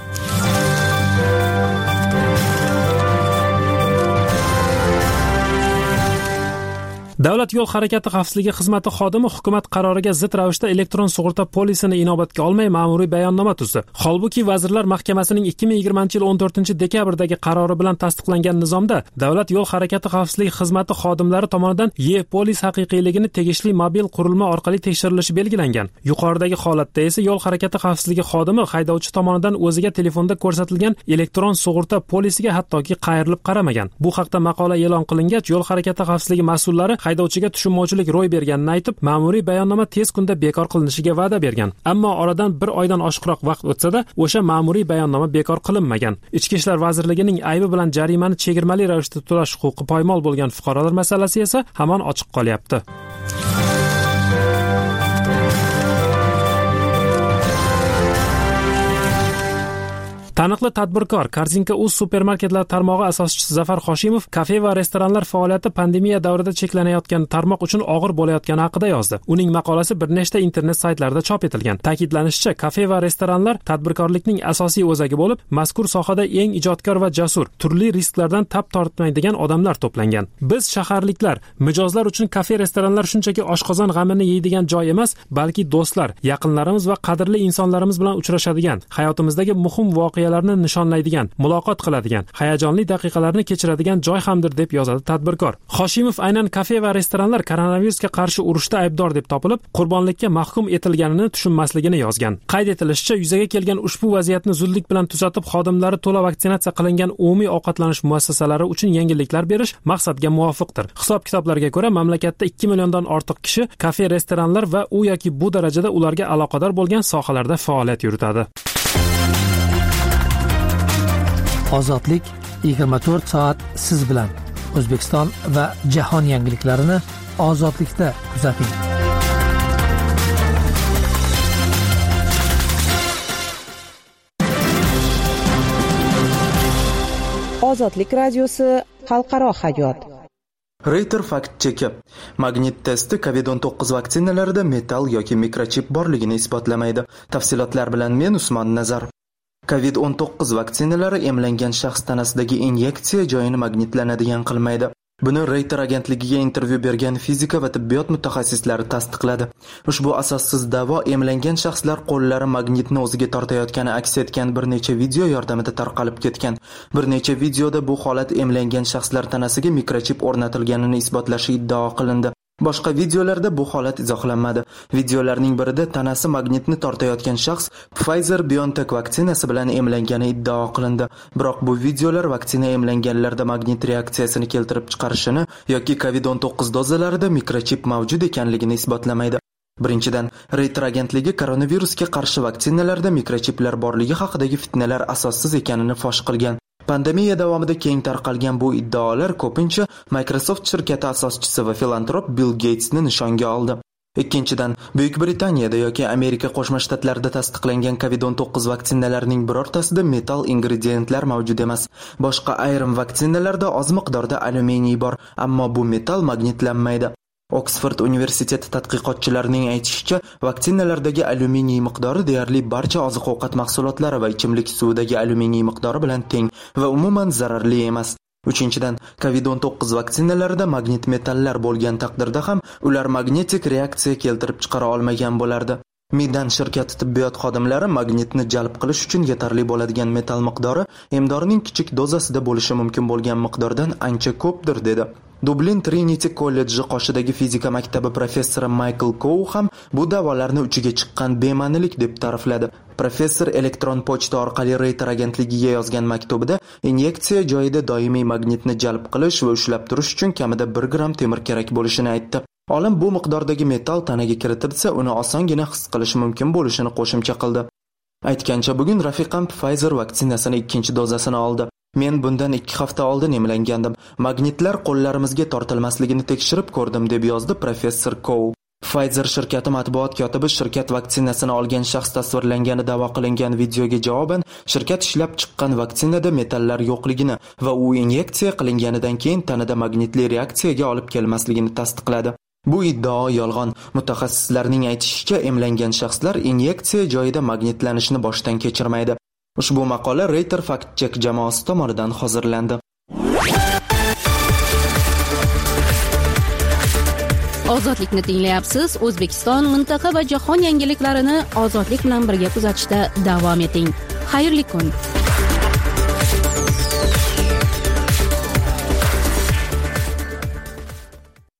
Davlat yo'l harakati xavfsizligi xizmati xodimi hukumat qaroriga zid ravishda elektron sug'urta polisini inobatga olmay ma'muriy bayonnoma tuzdi. Holbuki Vazirlar Mahkamasining 2020-yil 14-dekabrdagi qarori bilan tasdiqlangan nizomda Davlat yo'l harakati xavfsizligi xizmati xodimlari tomonidan E-polis haqiqiyligini tegishli mobil qurilma orqali tekshirilishi belgilangan. Yuqoridagi holatda esa yo'l harakati xavfsizligi xodimi haydovchi tomonidan o'ziga telefonda ko'rsatilgan elektron sug'urta polisiga hattoki qayrilib qaramagan. Bu haqda maqola e'lon qilingach, yo'l harakati xavfsizligi mas'ullari haydovchiga tushunmovchilik ro'y berganini aytib, ma'muriy bayonnoma tez kunda bekor qilinishiga va'da bergan. Ammo oradan 1 oydan oshiqroq vaqt o'tsa-da, o'sha ma'muriy bayonnoma bekor qilinmagan. Ichki ishlar vazirligining aybi bilan jarimani chegirmali ravishda to'lash huquqi poymol bo'lgan fuqarolar masalasi esa hamon ochiq qolyapti. Taniqli tadbirkor Korzinka.uz supermarketlar tarmog'i asoschisi Zafar Hoshimov kafe va restoranlar faoliyati pandemiya davrida cheklanayotgan tarmoq uchun og'ir bo'layotgani haqida yozdi. Uning maqolasi bir nechta internet saytlarda chop etilgan. Ta'kidlanishicha, kafe va restoranlar tadbirkorlikning asosiy o'zagi bo'lib, mazkur sohada eng ijodkor va jasur, turli risklardan tap tortmaydigan odamlar to'plangan. Biz shaharliklar, mijozlar uchun kafe-restoranlar shunchaki oshqozon g'amini yeydigan joy emas, balki do'stlar, yaqinlarimiz va qadrli insonlarimiz bilan uchrashadigan, hayotimizdagi muhim voqealarni nishonlaydigan, muloqot qiladigan, hayajonli daqiqalarni kechiradigan joy hamdir, deb yozadi tadbirkor. Hoshimov aynan kafe va restoranlar koronavirusga qarshi urushda aybdor deb topilib, qurbonlikka mahkum etilganini tushunmasligini yozgan. Qayd etilishicha, yuzaga kelgan ushbu vaziyatni zudlik bilan tuzatib, xodimlari to'la vaksinatsiya qilingan umumiy ovqatlanish muassasalari uchun yengilliklar berish maqsadga muvofiqdir. Hisob-kitoblarga ko'ra, mamlakatda 2 milliondan ortiq kishi kafe, restoranlar va u yoki bu darajada ularga aloqador bo'lgan sohalarda faoliyat yuritadi. Ozodlik 24 soat siz bilan. O'zbekiston va jahon yangiliklarini ozodlikda kuzating. Ozodlik radiosi xalqaro hayot. Reuters fakt cheki. Magnit testi COVID-19 vaksinalarida metall yoki mikrochip borligini isbotlamaydi. Tafsilotlar bilan men Usmon Nazar. COVID-19 vaksinalari emlangan shaxs tanasidagi inyeksiya joyini magnitlanadigan qilmaydi. Buni Reuters agentligiga intervyu bergan fizika va tibbiyot mutaxassislari tasdiqladi. Ushbu asossiz da'vo emlangan shaxslar qo'llari magnitni o'ziga tortayotgani aks etgan bir necha video yordamida tarqalib ketgan. Bir necha videoda bu holat emlangan shaxslar tanasiga mikrochip o'rnatilganini isbotlashi iddao qilindi. Boshqa videolarda bu holat izohlanmadi. Videolarning birida tanasi magnitni tortayotgan shaxs Pfizer-BioNTech vaksinasi bilan emlangani iddao qilindi. Biroq bu videolar vaksina emlanganlarda magnit reaksiyasini keltirib chiqarishini yoki COVID-19 dozalarida mikrochip mavjud ekanligini isbotlamaydi. Birinchidan, Reuters agentligi koronavirusga qarshi vaksinalarda mikrochiplar borligi haqidagi fitnalar asossiz ekanini fosh qilgan. Pandemiya davomida keng tarqalgan bu iddaolar ko'pincha Microsoft shirkati asoschisi va filantrop Bill Gatesni nishonga oldi. Ikkinchidan, Buyuk Britaniyada yoki Amerika Qo'shma Shtatlarida tasdiqlangan COVID-19 vaksinalarining birortasida metall ingrediyentlar mavjud emas. Boshqa ayrim vaksinalarda oz miqdorda alyuminiy bor, ammo bu metall magnitlanmaydi. Oksford universiteti tadqiqotchilarining aytishicha, vaksinalardagi alyuminiy miqdori deyarli barcha oziq-ovqat mahsulotlari va ichimlik suvidagi alyuminiy miqdori bilan teng va umuman zararli emas. Uchinchidan, COVID-19 vaksinalarida magnit metallar bo'lgan taqdirda ham ular magnetik reaksiya keltirib chiqara olmagan bo'lardi. Midan shirkati tibbiyot xodimlari magnitni jalb qilish uchun yetarli bo'ladigan metall miqdori emdorining kichik dozasida bo'lishi mumkin bo'lgan miqdordan ancha ko'pdir dedi. Dublin Trinity kolleji qoshidagi fizika maktabi professori Michael Coe ham bu da'volarni uchiga chiqqan bema'nilik deb ta'rifladi. Professor elektron pochta orqali Reuters agentligiga yozgan maktubida inyeksiya joyida doimiy magnitni jalb qilish va ushlab turish uchun kamida 1 gram temir kerak bo'lishini aytdi. Olim bu miqdordagi metall tanaga kiritilsa, uni osongina his qilish mumkin bo'lishini qo'shimcha qildi. Aytgancha, bugun rafiqam Pfizer vaksinasini 2-dozasini oldi. Men bundan 2 hafta oldin emlangandim. Magnitlar qo'llarimizga tortilmasligini tekshirib ko'rdim, deb yozdi professor Coe. Pfizer shirkati matbuot kotibi shirkat vaksinasini olgan shaxs tasvirlangani da'vo qilingan videoga javoban, shirkat ishlab chiqqan vaksinada metallar yo'qligini va u inyeksiya qilinganidan keyin tanada magnitli reaksiyaga olib kelmasligini tasdiqladi. Bu iddao yolg'on. Mutaxassislarning aytishicha, emlangan shaxslar inyeksiya joyida magnitlanishni boshdan kechirmaydi. Ushbu maqola Reuters Fact Check jamoasi tomonidan hozirlandi. Ozodlikni tinglayapsiz. O'zbekiston, mintaqa va jahon yangiliklarini ozodlik bilan birga kuzatishda davom eting. Xayrli kun.